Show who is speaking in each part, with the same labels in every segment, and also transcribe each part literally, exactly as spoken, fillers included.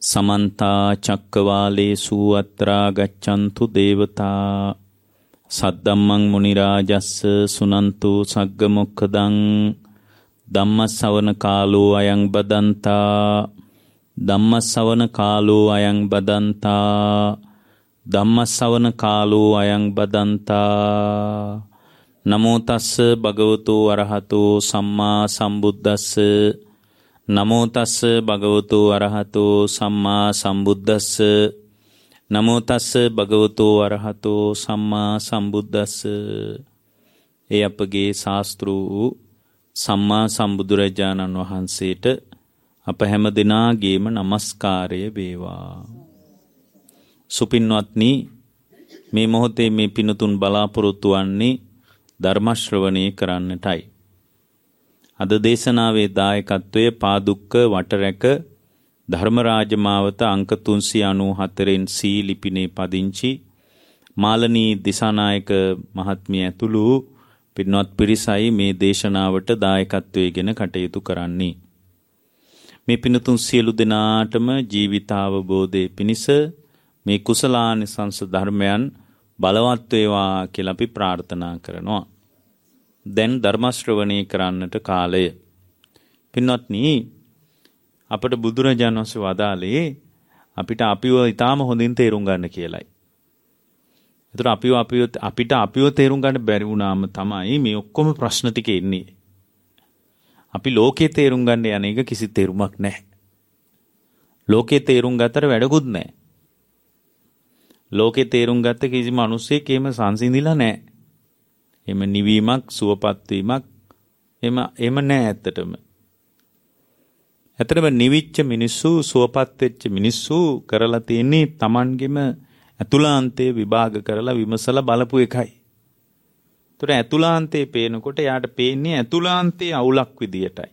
Speaker 1: සමන්තා චක්කවාලේසු අත්‍රා ගච්ඡන්තු දේවතා සද්දම්මං මුනි රාජස්ස සුනන්තු සග්ග මොක්ඛදං ධම්මස්සවන කාලෝ අයං බදන්තා ධම්මස්සවන කාලෝ අයං බදන්තා ධම්මස්සවන කාලෝ අයං බදන්තා නමෝ තස්ස භගවතු අරහතෝ සම්මා සම්බුද්දස්ස නමෝ තස්ස භගවතු අරහතෝ සම්මා සම්බුද්දස්ස නමෝ තස්ස භගවතු අරහතෝ සම්මා සම්බුද්දස්ස. ඒ අපගේ ශාස්ත්‍ර වූ සම්මා සම්බුදුරජාණන් වහන්සේට අප හැම දිනාගේම নমස්කාරය වේවා. සුපින්වත්නි, මේ මොහොතේ මේ පිනතුන් බලාපොරොත්තු වන්නේ ධර්ම ශ්‍රවණය කරන්නටයි. අද දේශනාවේ දායකත්වයේ පාදුක්ක වටරැක ධර්මරාජ මාවත අංක තුන්සිය අනූහතරෙන් සී ලිපිනේ පදිංචි මාලනී දිසානායක මහත්මිය ඇතුළු පින්වත් පිරිසයි මේ දේශනාවට දායකත්වයේ ගෙන කටයුතු කරන්නේ. මේ පින්තුන් සියලු දෙනාටම ජීවිතාවබෝධයේ පිණිස මේ කුසලානිසංස ධර්මයන් බලවත් වේවා කියලා අපි ප්‍රාර්ථනා කරනවා. දැන් ධර්ම ශ්‍රවණය කරන්නට කාලය. පින්වත්නි, අපට බුදුරජාණන් වහන්සේ වදාළේ අපිට අපිව ඊටාම හොඳින් තේරුම් ගන්න කියලයි. ඒතර අපිව අපිව අපිට අපිව තේරුම් ගන්න බැරි වුණාම තමයි මේ ඔක්කොම ප්‍රශ්න ටික එන්නේ. අපි ලෝකේ තේරුම් ගන්න යන එක කිසි තේරුමක් නැහැ. ලෝකේ තේරුම් ගත්තට වැඩකුත් නැහැ. ලෝකේ තේරුම් ගත්ත කිසි මිනිස්සෙක් එහෙම සංසිඳිලා නැහැ. එහෙම නිවීමක්, සුවපත් වීමක් එහෙම එහෙම නැහැ ඇත්තටම. ඇත්තටම නිවිච්ච මිනිස්සු, සුවපත් වෙච්ච මිනිස්සු කරලා තියෙන්නේ Tamanගෙම අතුලාන්තයේ විභාග කරලා විමසලා බලපු එකයි. ඒතර අතුලාන්තයේ පේනකොට යාට පේන්නේ අතුලාන්තයේ අවුලක් විදියටයි.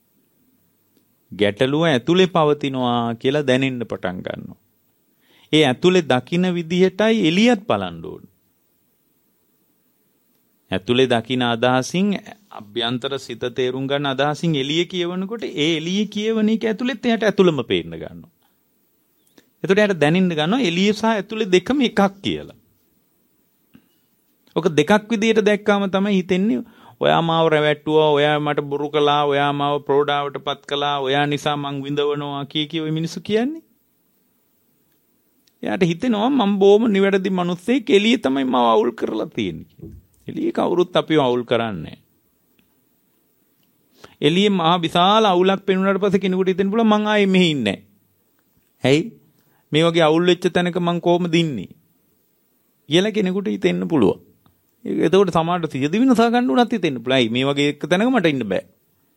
Speaker 1: ගැටලුව ඇතුලේ පවතිනවා කියලා දැනෙන්න පටන් ගන්නවා. ඒ ඇතුලේ දකින්න විදිහටයි එළියත් බලන්න ඕන. ඇතුලේ දකින්න අදහසින් අභ්‍යන්තර සිත තේරුම් ගන්න අදහසින් එළිය කියවනකොට ඒ එළිය කියවන එක ඇතුලෙත් එයාට ඇතුළම පේන්න ගන්නවා. එතකොට එයාට දැනෙන්න ගන්නවා එළිය සහ ඇතුලේ දෙකම එකක් කියලා. ඔක දෙකක් විදියට දැක්කාම තමයි හිතෙන්නේ ඔයා මාව රැවට්ටුවා, ඔයා මට බොරු කළා, ඔයා මාව ප්‍රෝඩාවටපත් කළා, ඔයා නිසා මං විඳවනවා කී කී ඔය මිනිස්සු කියන්නේ. එයාට හිතෙනවා මම බොහොම නිවැරදි මිනිස්සෙක්, එළිය තමයි මාව අවුල් කරලා තියෙන්නේ. එළිය කවුරුත් අපිව අවුල් කරන්නේ. එළියේ මහා විශාල අවුලක් පෙනුනට පස්සේ කෙනෙකුට හිතෙන්න පුළුවන් මං ආයේ මෙහි ඉන්නේ නැහැ. ඇයි? මේ වගේ අවුල් වෙච්ච තැනක මං කොහොමද ඉන්නේ? කියලා කෙනෙකුට හිතෙන්න පුළුවන්. ඒක එතකොට සමහරට සියදි විනාශ ගන්න උනත් හිතෙන්න පුළුවන්. ඇයි මේ වගේ එක තැනක මට ඉන්න බෑ.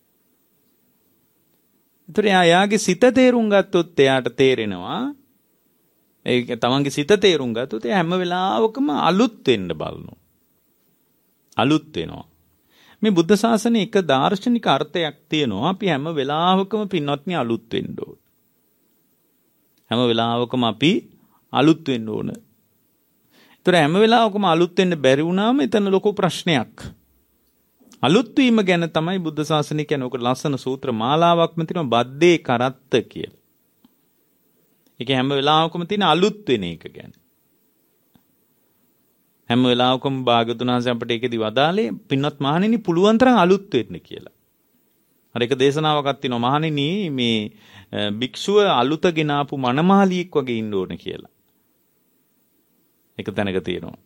Speaker 1: ඒතර එයාගේ සිත තේරුම් ගත්තොත් එයාට තේරෙනවා. ඒක තමන්ගේ සිත තේරුම් ගත්තොත් එයා හැම වෙලාවකම අලුත් වෙන්න බලනවා. අලුත් වෙනවා. මේ බුද්ධ ශාසනයේ එක දාර්ශනික අර්ථයක් තියෙනවා. අපි හැම වෙලාවකම පින්වත්නි අලුත් වෙන්න ඕන. හැම වෙලාවකම අපි අලුත් වෙන්න ඕන. ඒතර හැම වෙලාවකම අලුත් වෙන්න බැරි වුණාම එතන ලොකු ප්‍රශ්නයක්. අලුත් වීම ගැන තමයි බුද්ධ ශාසනය කියන්නේ. ඔක ලස්සන සූත්‍ර මාලාවක්ම තියෙනවා බද්දේ කරත්ත කියලා. ඒක හැම වෙලාවකම තියෙන අලුත් වෙන එක ගැන. හැම වෙලාවකම භාග්‍යවතුන් වහන්සේ අපට ඒකෙදි වදාළේ පින්වත් මහණෙනි පුළුවන් තරම් අලුත් වෙන්න කියලා. අර එක දේශනාවක් තියෙනවා මහණෙනි මේ භික්ෂුව අලුත ගෙනාපු මනමාලියෙක් වගේ ඉන්න ඕන කියලා. එක තැනක තියෙනවා.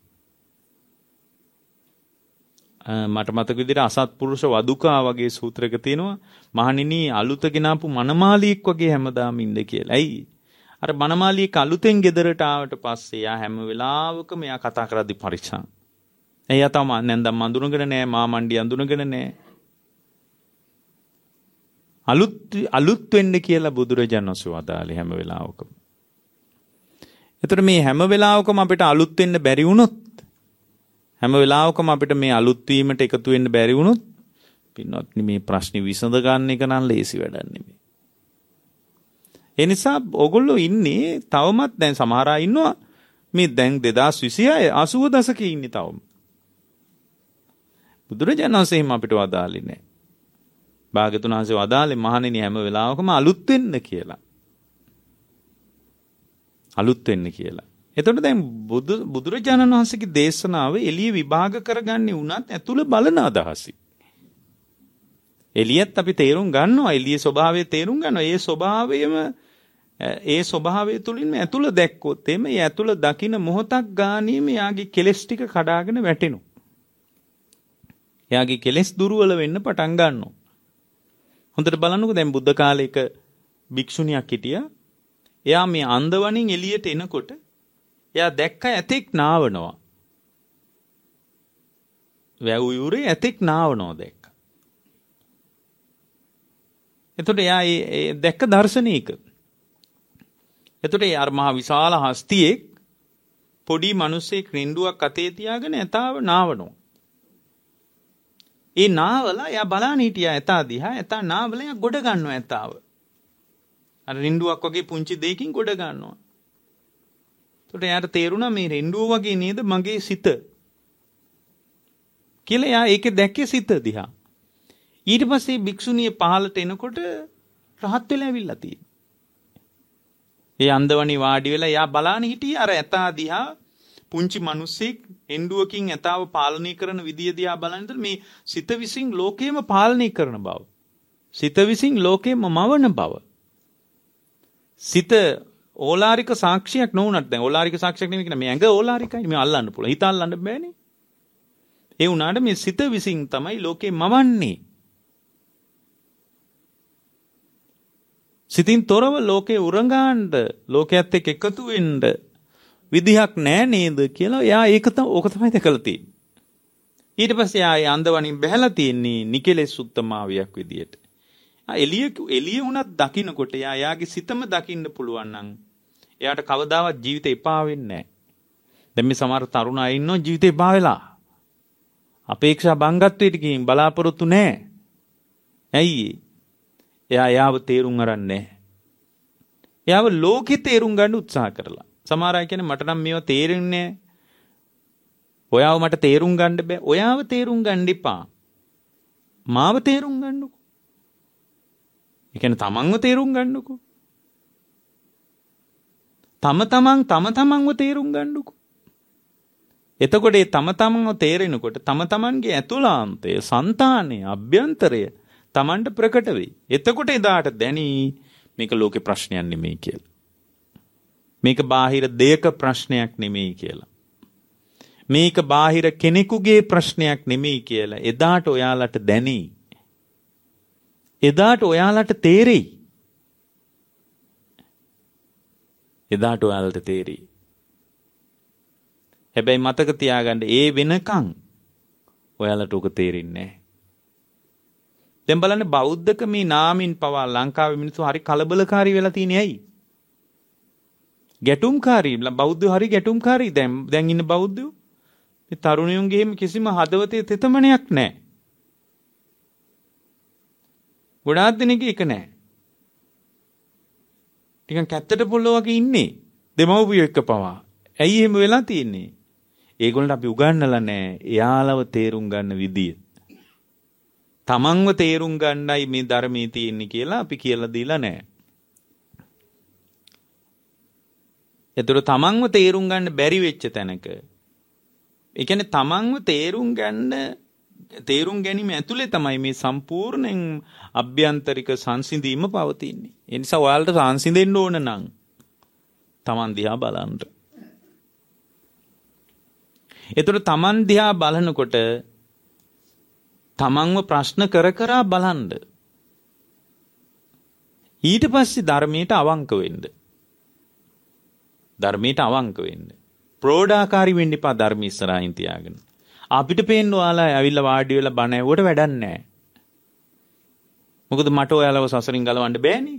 Speaker 1: මට මතක විදිහට අසත්පුරුෂ වදුකා වගේ සූත්‍රයක තියෙනවා මහණෙනි අලුත ගෙනාපු මනමාලියෙක් වගේ හැමදාම ඉන්න කියලා. ඇයි? අර මනමාලියෙක් අලුතෙන් ගෙදරට ආවට පස්සේ යා හැම වෙලාවකම එයා කතා කරද්දි පරිස්සම්. එයා තම නැන්දම් අඳුනගෙන නැහැ, මාමණ්ඩි අඳුනගෙන නැහැ. අලුත් අලුත් වෙන්න කියලා බුදුරජාණන් වහන්සේ වදාළේ හැම වෙලාවකම. ඒතර මේ හැම වෙලාවකම අපිට අලුත් වෙන්න බැරි වුණොත්, හැම වෙලාවකම අපිට මේ අලුත් වීමට එකතු වෙන්න බැරි වුණොත්, පින්වත්නි මේ ප්‍රශ්නේ විසඳ ගන්න එක නම් ලේසි වැඩක් නෙමෙයි. ඒ නිසා ඕගොල්ලෝ ඉන්නේ තවමත් දැන් සමහර අය ඉන්නවා මේ දැන් දෙදාස් විසිහය අසූව දශකයේ ඉන්නේ තවම. බුදුරජාණන් වහන්සේ එහෙම අපිට වදාළේ නැහැ. භාග්‍යවතුන් වහන්සේ වදාළේ මහණෙනි හැම වෙලාවකම අලුත් වෙන්න කියලා. අලුත් වෙන්න කියලා. එතකොට දැන් බුදු බුදුරජාණන් වහන්සේගේ දේශනාව එළිය විභාග කරගන්නේ වුණත් ඇතුළ බලන අදහසයි. එළියත් අපි තේරුම් ගන්නවා, එළියේ ස්වභාවය තේරුම් ගන්නවා. ඒ ස්වභාවයම ඒ ස්වභාවය තුලින්ම ඇතුළ දැක්කොත් එimhe ඒ ඇතුළ දකින්න මොහොතක් ගානීම යාගේ කෙලෙස් ටික කඩාගෙන වැටෙනවා. එයාගේ කෙලෙස් දුර්වල වෙන්න පටන් ගන්නවා. හොඳට බලන්නකෝ දැන් බුද්ධ කාලේක භික්ෂුණියක් හිටියා. එයා මේ අන්දවණින් එළියට එනකොට එයා දැක්ක ඇතෙක් නාවනවා. වැව් යුරේ ඇතෙක් නාවනවා දැක්ක. එතකොට එයා ඒ දැක්ක දර්ශනීක. එතකොට ඒ අර මහ විශාල හස්තියෙක් පොඩි මිනිස්සෙක් රින්ඩුවක් අතේ තියාගෙන ඇතාව නාවනවා. ඒ නාවලා එයා බලන්න හිටියා ඇතා දිහා. ඇතා නාවලා එයා ගොඩ ගන්නවා ඇතාව. අර රින්ඩුවක් වගේ පුංචි දෙයකින් ගොඩ ගන්නවා. එතකොට එයාට තේරුණා මේ රින්ඩුව වගේ නේද මගේ සිත. කියලා එයා ඒකේ දැක්කේ සිත දිහා. ඊට පස්සේ භික්ෂුණිය පහලට එනකොට රහත් වෙලා ඇවිල්ලා තියෙනවා. ඒ අන්දවණි වාඩි වෙලා එයා බලන්න හිටියේ අර ඇතා දිහා. පුංචි මිනිස්සෙක් එන්ඩුවකින් ඇතාව පාලනය කරන විදිය දිහා බලනකොට මේ සිත විසින් ලෝකෙම පාලනය කරන බව. සිත විසින් ලෝකෙම මවන බව. සිත ඕලාරික සාක්ෂියක් නොවුනත් දැන් ඕලාරික සාක්ෂියක් නෙමෙයි කියන මේ ඇඟ ඕලාරිකයි. මේ අල්ලන්න පුළුවන්. හිත අල්ලන්න බෑනේ. ඒ වුණාට මේ සිත විසින් තමයි ලෝකෙ මවන්නේ. සිතින් තොරව ලෝකේ උරඟාන්න ලෝකයේත් එක්ක එකතු වෙන්න විදිහක් නෑ නේද කියලා එයා ඒක තමයි ඕක තමයි දැකලා තියෙන්නේ. ඊට පස්සේ ආයේ අන්දවණින් බහැලා තියෙන්නේ නිකලෙස් උත්තමාවියක් විදියට. ආ එළිය එළිය වුණත් දකින්නකොට එයා එයාගේ සිතම දකින්න පුළුවන් නම් එයාට කවදාවත් ජීවිතේ එපා වෙන්නේ නෑ. දැන් මේ සමහර තරුණ අය ඉන්නෝ ජීවිතේ එපා වෙලා. අපේක්ෂා බංගත්වයට ගිහින් බලාපොරොත්තු නෑ. ඇයි? එයා යාව තේරුම් අරන් නෑ. එයාව ලෝකෙ තේරුම් ගන්න උත්සාහ කරලා. සමහර අය කියන්නේ මට නම් මේවා තේරෙන්නේ නෑ. ඔයාව මට තේරුම් ගන්න බෑ. ඔයාව තේරුම් ගන්න එපා. මාව තේරුම් ගන්නකෝ. ඒ කියන්නේ තමන්ව තේරුම් ගන්නකෝ. තම තමන් තම තමන්ව තේරුම් ගන්නකෝ. එතකොට ඒ තම තමන්ව තේරෙනකොට තම තමන්ගේ ඇතුළාන්තය, సంతානය, අභ්‍යන්තරය තමන්ට ප්‍රකට වෙයි. එතකොට එදාට දැනි මේක ලෝකේ ප්‍රශ්නයක් නෙමෙයි කියලා. මේක බාහිර දෙයක ප්‍රශ්නයක් නෙමෙයි කියලා. මේක බාහිර කෙනෙකුගේ ප්‍රශ්නයක් නෙමෙයි කියලා එදාට ඔයාලට දැනි. එදාට ඔයාලට තේරෙයි. එදාට ඔයාලට තේරෙයි. හැබැයි මතක තියාගන්න ඒ වෙනකන් ඔයාලට උක තේරෙන්නේ නැහැ. දැන් බලන්න බෞද්ධක මේ නාමින් පවා ලංකාවේ මිනිස්සු හරි කලබලකාරී වෙලා තියෙන්නේ ඇයි? ගැටුම්කාරී බෞද්ධයෝ හරි ගැටුම්කාරී දැන් දැන් ඉන්න බෞද්ධයෝ මේ තරුණයන්ගේම කිසිම හදවතේ තෙතමනයක් නැහැ. ගොඩාක් දෙනෙක් එක නැහැ. ටිකක් කැත්තට පොල්ලෝ වගේ ඉන්නේ දෙමව්පියෝ එක්ක පවා. ඇයි එහෙම වෙලා තියෙන්නේ? ඒගොල්ලන්ට අපි උගන්වලා නැහැ එයාලව තේරුම් ගන්න විදිය. තමන්ව තේරුම් ගන්නයි මේ ධර්මයේ තියෙන්නේ කියලා අපි කියලා දීලා නැහැ. ඒතර තමන්ව තේරුම් ගන්න බැරි වෙච්ච තැනක ඒ කියන්නේ තමන්ව තේරුම් ගන්න තේරුම් ගැනීම ඇතුලේ තමයි මේ සම්පූර්ණයෙන් අභ්‍යන්තරික සංසිඳීම පවතින්නේ. ඒ නිසා ඔයාලට සංසිඳෙන්න ඕන නම් තමන් දිහා බලන්න. ඒතර තමන් දිහා බලනකොට තමන්ව ප්‍රශ්න කර කර බලන්න. ඊට පස්සේ ධර්මයට අවංක වෙන්න. ධර්මයට අවංක වෙන්න. ප්‍රෝඩාකාරී වෙන්න එපා ධර්ම ඉස්සරහින් තියාගෙන. අපිට පේන්න ඔයාලා ඇවිල්ලා වාඩි වෙලා බණ ඇහුවට වැඩක් නැහැ. මොකද මට ඔයාලව සසරින් ගලවන්න බෑනේ.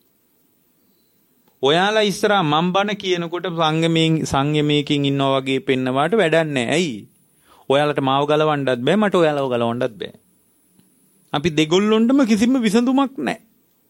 Speaker 1: ඔයාලා ඉස්සරහා මම් බණ කියනකොට සංගමයෙන් සංයමයකින් ඉන්නවා වගේ පෙන්නවාට වැඩක් නැහැ. ඇයි? ඔයාලට මාව ගලවන්නත් බෑ මට ඔයාලව ගලවන්නත් බෑ. අපි දෙගොල්ලොන්ටම කිසිම විසඳුමක් නැහැ.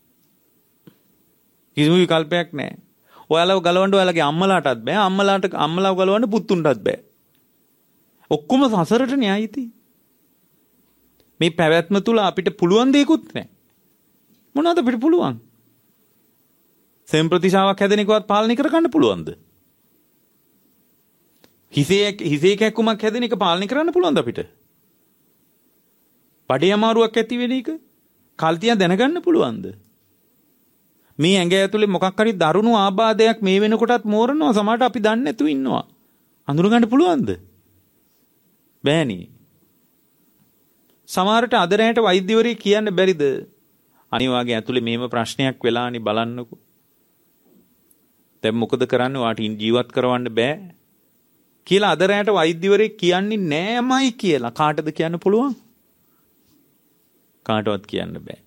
Speaker 1: කිසිම විකල්පයක් නැහැ. ඔයාලව ගලවන්න ඔයාලගේ අම්මලාටත් බෑ. අම්මලාට අම්මලාව ගලවන්න පුතුන්ටත් බෑ. ඔක්කොම සසරට න්‍යායිති. මේ පැවැත්ම තුල අපිට පුළුවන් දෙයක්වත් නැහැ. මොනවද අපිට පුළුවන්? සෙම් ප්‍රතිශාවක් හැදෙන එකවත් පාලනය කරගන්න පුළුවන්ද? හිසේ හිසේ කැක්කුමක් හැදෙන එක පාලනය කරන්න පුළුවන්ද අපිට? බඩේ අමාරුවක් ඇති වෙන එක කල්තිය දැනගන්න පුළුවන්ද? මේ ඇඟ ඇතුලේ මොකක් හරි දරුණු ආබාධයක් මේ වෙනකොටත් මෝරනවා. සමහරට අපි දන්නේ නැතුව ඉන්නවා. අඳුර ගන්න පුළුවන්ද? බෑනේ. සමහරට අද රැයට වෛද්‍යවරයෙක් කියන්න බැරිද? අනිවාර්යයෙන් ඇතුලේ මේම ප්‍රශ්නයක් වෙලානේ බලන්නකෝ. දැන් මොකද කරන්නේ? වාට ජීවත් කරවන්න බෑ කියලා අද රැයට වෛද්‍යවරයෙක් කියන්නේ නෑමයි කියලා. කාටද කියන්න පුළුවන්? කාටවත් කියන්න බෑ.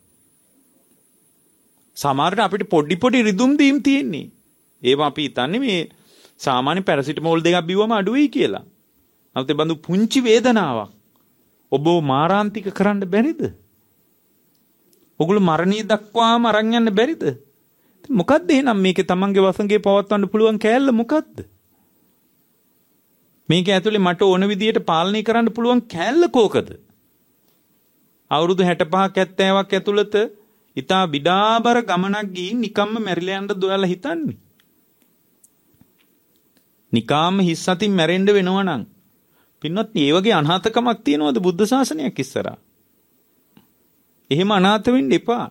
Speaker 1: සමහරට අපිට පොඩි පොඩි රිදුම් දීම් තියෙන්නේ. ඒවා අපි හිතන්නේ මේ සාමාන්‍ය පැරසිටමෝල් දෙකක් බිව්වම අඩුයි කියලා. නමුත් ඒ බඳු පුංචි වේදනාවක් ඔබ මාරාන්තික කරන්න බැරිද? ඔගොල්ලෝ මරණීය දක්වාම අරන් යන්න බැරිද? මොකද්ද එහෙනම් මේකේ තමන්ගේ වසඟේ පවත්වන්න පුළුවන් කෑල්ල මොකද්ද? මේක ඇතුලේ මට ඕන විදියට පාලනය කරන්න පුළුවන් කෑල්ල කෝකද? අවුරුදු හැටපහක් හැත්තෑවක් ඇතුළත ඉතා විඩාබර ගමනක් ගිහින් නිකම්ම මැරිලා යන්න දොයලා හිතන්නේ. නිකාම හිස් අතින් මැරෙන්න වෙනවා නම් පින්වත් මේ වගේ අනාථකමක් තියනවද බුද්ධ ශාසනයක් ඉස්සරහා? එහෙම අනාථ වෙන්න එපා.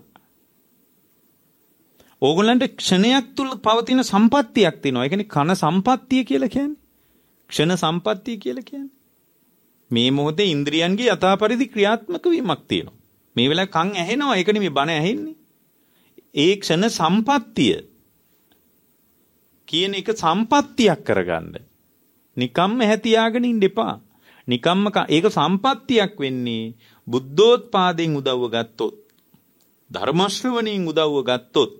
Speaker 1: ඕගොල්ලන්ට ක්ෂණයක් තුල පවතින සම්පත්තියක් තියෙනවා. ඒ කියන්නේ කන සම්පත්තිය කියලා කියන්නේ. ක්ෂණ සම්පත්තිය කියලා කියන්නේ. මේ මොහොතේ ඉන්ද්‍රියන්ගේ යථාපරිදි ක්‍රියාත්මක වීමක් තියෙනවා. මේ වෙලාවේ කන් ඇහෙනවා. ඒක නෙමෙයි බණ ඇහෙන්නේ. ඒ ක්ෂණ සම්පත්තිය කියන එක සම්පත්තියක් කරගන්න. නිකම්ම හැතියාගෙන ඉන්න එපා. නිකම්ම ඒක සම්පත්තියක් වෙන්නේ බුද්ධෝත්පාදයෙන් උදව්ව ගත්තොත්, ධර්ම ශ්‍රවණයෙන් උදව්ව ගත්තොත්.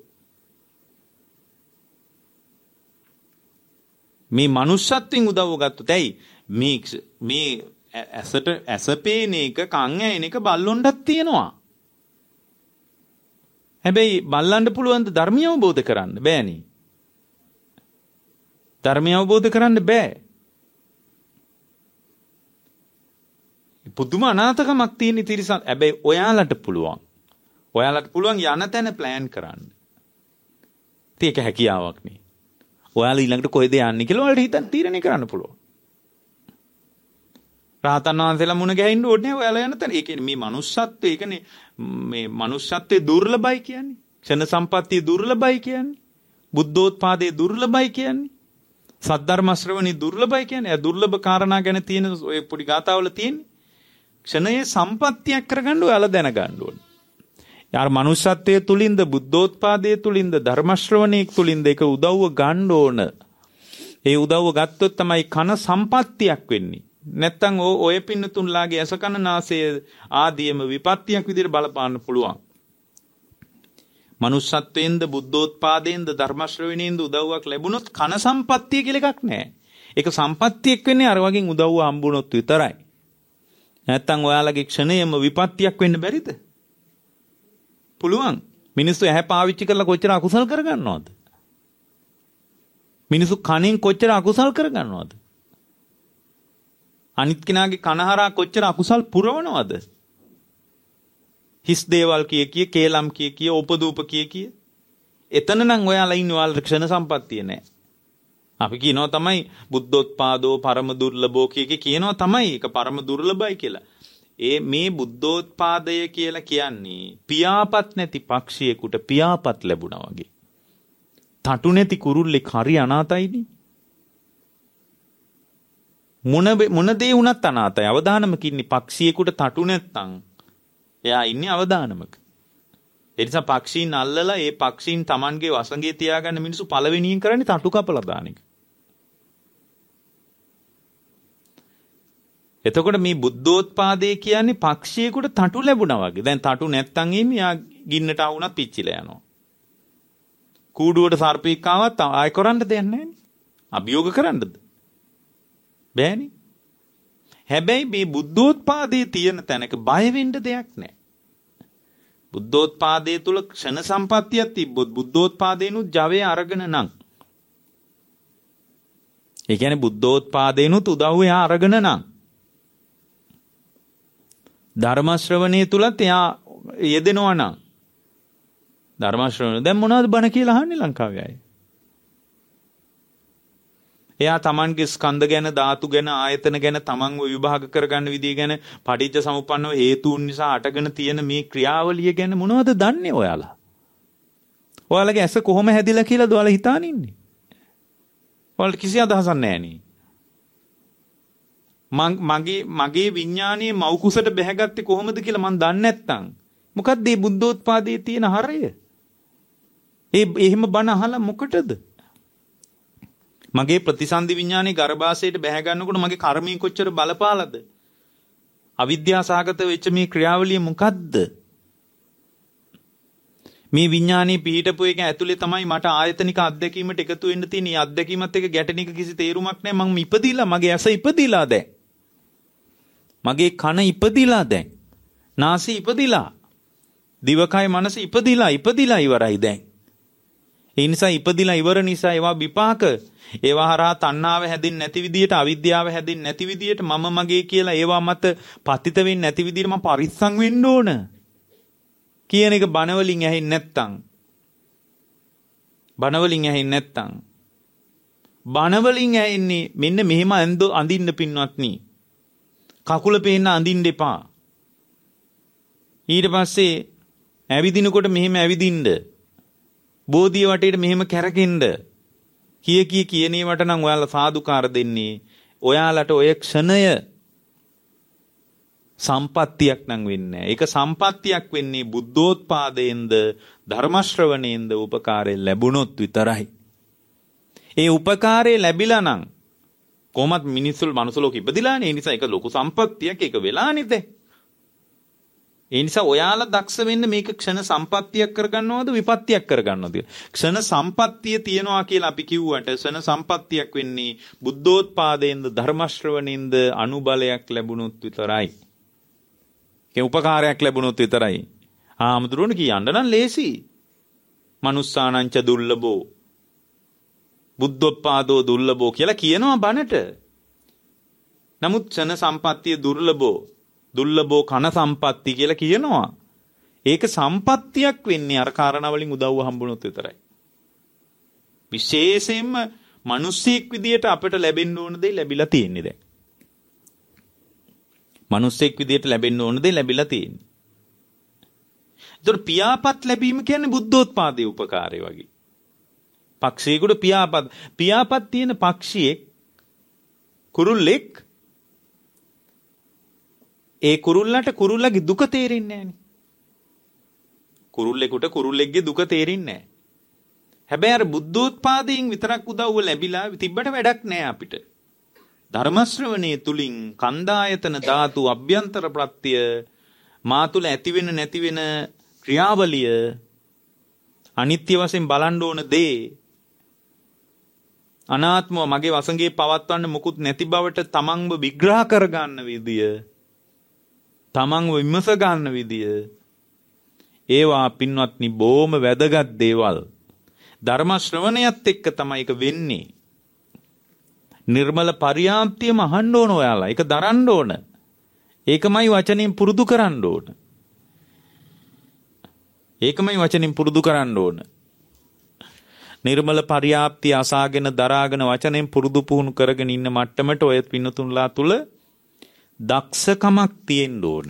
Speaker 1: මේ මනුෂ්‍යත්වයෙන් උදව්ව ගත්තොත්. ඇයි මේ මේ ඇසට ඇස පේන එක, කන් ඇහෙන එක බල්ලොන්ටත් තියෙනවා. හැබැයි බල්ලන්ට පුළුවන් ද ධර්මය අවබෝධ කරන්න? බෑනේ. ධර්මය අවබෝධ කරන්න බෑ. පුදුම අනාථකමක් තියෙන තිරසන්. හැබැයි ඔයාලට පුළුවන්. ඔයාලට පුළුවන් යන තැන ප්ලෑන් කරන්න. ඒක හැකියාවක් නේ. ඔයාලා ඊළඟට කොහෙද යන්නේ කියලා ඔයාලට හිතන් තීරණය කරන්න පුළුවන්. රාතන් වහන්සේලා මුණ ගැහින්න ඕනේ ඔයාලා යන තැන. ඒ කියන්නේ මේ manussත්වය, ඒ කියන්නේ මේ manussත්වයේ දුර්ලභයි කියන්නේ. ක්ෂණ සම්පත්තිය දුර්ලභයි කියන්නේ. බුද්ධෝත්පාදයේ දුර්ලභයි කියන්නේ. සද්ධර්ම ශ්‍රවණී දුර්ලභයි කියන්නේ. ඒ දුර්ලභ කාරණා ගැන තියෙන ඔය පොඩි ගාතාවල තියෙන්නේ. ක්ෂණයේ සම්පත්තියක් කරගන්න ඔයාලා දැනගන්න ඕනේ. යාර manussත්වයේ තුලින්ද, බුද්ධෝත්පාදයේ තුලින්ද, ධර්ම ශ්‍රවණයේ තුලින්ද ඒක උදව්ව ගන්න ඕන. ඒ උදව්ව ගත්තොත් තමයි කන සම්පත්තියක් වෙන්නේ. නැත්තම් ඔය පින්නතුන්ලාගේ ඇස කන නාසය ආදීම විපත්තියක් විදිහට බලපාන්න පුළුවන්. manussත්වයෙන්ද, බුද්ධෝත්පාදයෙන්ද, ධර්ම ශ්‍රවණයෙන්ද උදව්වක් ලැබුණොත් කන සම්පත්තිය කියලා එකක් නැහැ. ඒක සම්පත්තියක් වෙන්නේ අර වගේ උදව්ව හම්බුනොත් විතරයි. නැත්තම් ඔයාලගේ ක්ෂණයෙම විපත්තියක් වෙන්න බැරිද? පුළුවන්. මිනිස්සු ඇහැ පාවිච්චි කරලා කොච්චර අකුසල් කරගන්නවද? මිනිස්සු කනෙන් කොච්චර අකුසල් කරගන්නවද? අනිත් කෙනාගේ කනහරා කොච්චර අකුසල් පුරවනවද? හිස් දේවල් කිය කිය, කේලම් කිය කිය, උපදූප කිය කිය. එතන නම් ඔයාලා ඉන්නේ ඔයාලට ක්ෂණ සම්පත්තිය නැහැ. අපි කියනවා තමයි බුද්ධෝත්පාදෝ පරම දුර්ලභෝ කිය කිය කියනවා තමයි ඒක පරම දුර්ලභයි කියලා. ඒ මේ බුද්ධෝත්පාදය කියලා කියන්නේ පියාපත් නැති පක්ෂියෙකුට පියාපත් ලැබුණා වගේ. තටු නැති කුරුල්ලෙක් හරි අනාතයිනේ. මොන මොන දේ වුණත් අනාතයි. අවදානමක ඉන්නේ පක්ෂියෙකුට තටු නැත්තම් එයා ඉන්නේ අවදානමක. ඒ නිසා පක්ෂීන් අල්ලලා ඒ පක්ෂීන් Tamanගේ වසඟේ තියාගන්න මිනිස්සු පළවෙනියෙන් කරන්නේ තටු කපලා දාන එක. එතකොට මේ බුද්ධෝත්පාදේ කියන්නේ පක්ෂියෙකුට තටු ලැබුණා වගේ. දැන් තටු නැත්තම් එimhe යා ගින්නට ආවුණත් පිච්චිලා යනවා. කූඩුවට සර්පෙක් ආවත් ආයෙ කරන්න දෙයක් නැහැ නේ. අභියෝග කරන්නද? බෑනේ. හැබැයි මේ බුද්ධෝත්පාදයේ තියෙන තැනක බය වෙන්න දෙයක් නැහැ. බුද්ධෝත්පාදයේ තුල ක්ෂණ සම්පත්තියක් තිබ්බොත් බුද්ධෝත්පාදේනුත් ජවය අරගෙන නම්. ඒ කියන්නේ බුද්ධෝත්පාදේනුත් උදව්ව එහා අරගෙන නම්. ධර්ම ශ්‍රවණයේ තුලත් එයා යෙදෙනවා නම්. ධර්ම ශ්‍රවණය. දැන් මොනවද බණ කියලා අහන්නේ ලංකාවේ අය? එයා තමන්ගේ ස්කන්ධ ගැන, ධාතු ගැන, ආයතන ගැන, තමන්ව විභාග කරගන්න විදිය ගැන, පටිච්ච සමුප්පන්නව හේතුන් නිසා අටගෙන තියෙන මේ ක්‍රියාවලිය ගැන මොනවද දන්නේ ඔයාලා? ඔයාලගේ ඇස කොහොම හැදිලා කියලාද ඔයාලා හිතාන ඉන්නේ? ඔයාලට කිසි අදහසක් නැහැ නේ. මගේ මගේ විඥානයේ මව් කුසට බැහැගත්තේ කොහොමද කියලා මන් දන්නේ නැත්තම් මොකද්ද මේ බුද්ධෝත්පාදයේ තියෙන හරය? ඒ එහෙම බණ අහලා මොකටද? මගේ ප්‍රතිසන්දි විඥානයේ ගර්භාෂයට බැහැ ගන්නකොට මගේ කර්මී කොච්චර බලපාලද? අවිද්‍යාසහගත වෙච්ච මේ ක්‍රියාවලිය මොකද්ද? මේ විඥානයේ පිහිටපු එක ඇතුලේ තමයි මට ආයතනික අත්දැකීමට එකතු වෙන්න තියෙන. මේ අත්දැකීමත් එක්ක ගැටෙන එක කිසි තේරුමක් නැහැ. මං ඉපදිලා, මගේ ඇස ඉපදිලා දැන්. මගේ කන ඉපදිලා දැන්. නාසය ඉපදිලා. දිවකය මනස ඉපදිලා, ඉපදිලා ඉවරයි දැන්. ඒ නිසා ඉපදිලා ඉවර නිසා ඒවා විපාක. ඒවා හරහා තණ්හාව හැදෙන්නේ නැති විදියට, අවිද්‍යාව හැදෙන්නේ නැති විදියට, මම මගේ කියලා ඒවා මත පතිත වෙන්නේ නැති විදියට මම පරිස්සම් වෙන්න ඕන කියන එක බණ වලින් ඇහෙන්නේ නැත්තම්, බණ වලින් ඇහෙන්නේ නැත්තම්, බණ වලින් ඇහෙන්නේ මෙන්න මෙහෙම අඳින්න පින්වත්නි. කකුල පේන්න අඳින්න එපා. ඊට පස්සේ ඇවිදිනකොට මෙහෙම ඇවිදින්න. බෝධිය වටේට මෙහෙම කැරකෙන්න. කිය කිය කියනේවට නම් ඔයාලා සාදුකාර දෙන්නේ. ඔයාලට ඔය ක්ෂණය සම්පත්තියක් නම් වෙන්නේ නැහැ. ඒක සම්පත්තියක් වෙන්නේ බුද්ධෝත්පාදයෙන්ද ධර්ම ශ්‍රවණයෙන්ද උපකාරය ලැබුණොත් විතරයි. ඒ උපකාරය ලැබිලා නම් කොහොමත් මිනිස්සු මනුස්ස ලෝකෙ ඉපදිලානේ. ඒ නිසා ඒක ලොකු සම්පත්තියක්. ඒක වෙලානේ දැන්. ඒ නිසා ඔයාලා දක්ෂ වෙන්න මේක ක්ෂණ සම්පත්තියක් කරගන්නවද විපත්තියක් කරගන්නවද? ක්ෂණ සම්පත්තිය තියනවා කියලා අපි කිව්වට ක්ෂණ සම්පත්තියක් වෙන්නේ බුද්ධෝත්පාදයෙන්ද ධර්ම ශ්‍රවණයෙන්ද අනුබලයක් ලැබුණොත් විතරයි. ඒ උපකාරයක් ලැබුණොත් විතරයි. ආමුදුරණ කියන්න නම් ලේසි. මනුස්සානංච දුර්ලභෝ බුද්ධෝත්පාදෝ දුර්ලභෝ කියලා කියනවා බණට. නමුත් ක්ෂණ සම්පත්තිය දුර්ලභෝ දුර්ලභෝ කන සම්පatti කියලා කියනවා. ඒක සම්පත්තියක් වෙන්නේ අර කාරණා වලින් උදව්ව හම්බුනොත් විතරයි. විශේෂයෙන්ම මිනිස්සෙක් විදියට අපිට ලැබෙන්න ඕන දේ ලැබිලා තියෙන්නේ දැන්. මිනිස්සෙක් විදියට ලැබෙන්න ඕන දේ ලැබිලා තියෙන්නේ. ඒතර පියාපත් ලැබීම කියන්නේ බුද්ධෝත්පාදයේ උපකාරය වගේ. පක්ෂියෙකුට පියාපත් පියාපත් තියෙන පක්ෂියෙක් කුරුල්ලෙක් ඒ කුරුල්ලට කුරුල්ලගේ දුක තේරෙන්නේ නැහනේ. කුරුල්ලෙකුට කුරුල්ලෙක්ගේ දුක තේරෙන්නේ නැහැ. හැබැයි අර බුද්ධෝත්පාදයෙන් විතරක් උදව්ව ලැබිලා තිබ්බට වැඩක් නැහැ අපිට. ධර්ම ශ්‍රවණයේ තුලින් කන්දායතන ධාතු අභ්‍යන්තර ප්‍රත්‍ය මා තුල ඇති වෙන නැති වෙන ක්‍රියාවලිය අනිත්‍ය වශයෙන් බලන්න ඕන දේ අනාත්මව මගේ වසඟේ පවත්වන්න මුකුත් නැති බවට තමන්ව විග්‍රහ කරගන්න විදිය, තමන්ව විමස ගන්න විදිය, ඒවා පින්වත්නි බොහොම වැදගත් දේවල්. ධර්ම ශ්‍රවණයත් එක්ක තමයි ඒක වෙන්නේ. නිර්මල පරියාප්තියම අහන්න ඕන ඔයාලා. ඒක දරන්න ඕන. ඒකමයි වචනෙන් පුරුදු කරන්න ඕන. ඒකමයි වචනෙන් පුරුදු කරන්න ඕන. නිර්මල පරියාප්තිය අසාගෙන දරාගෙන වචනෙන් පුරුදු පුහුණු කරගෙන ඉන්න මට්ටමට ඔය පින්නතුන්ලා තුල දක්ෂකමක් තියෙන්න ඕන.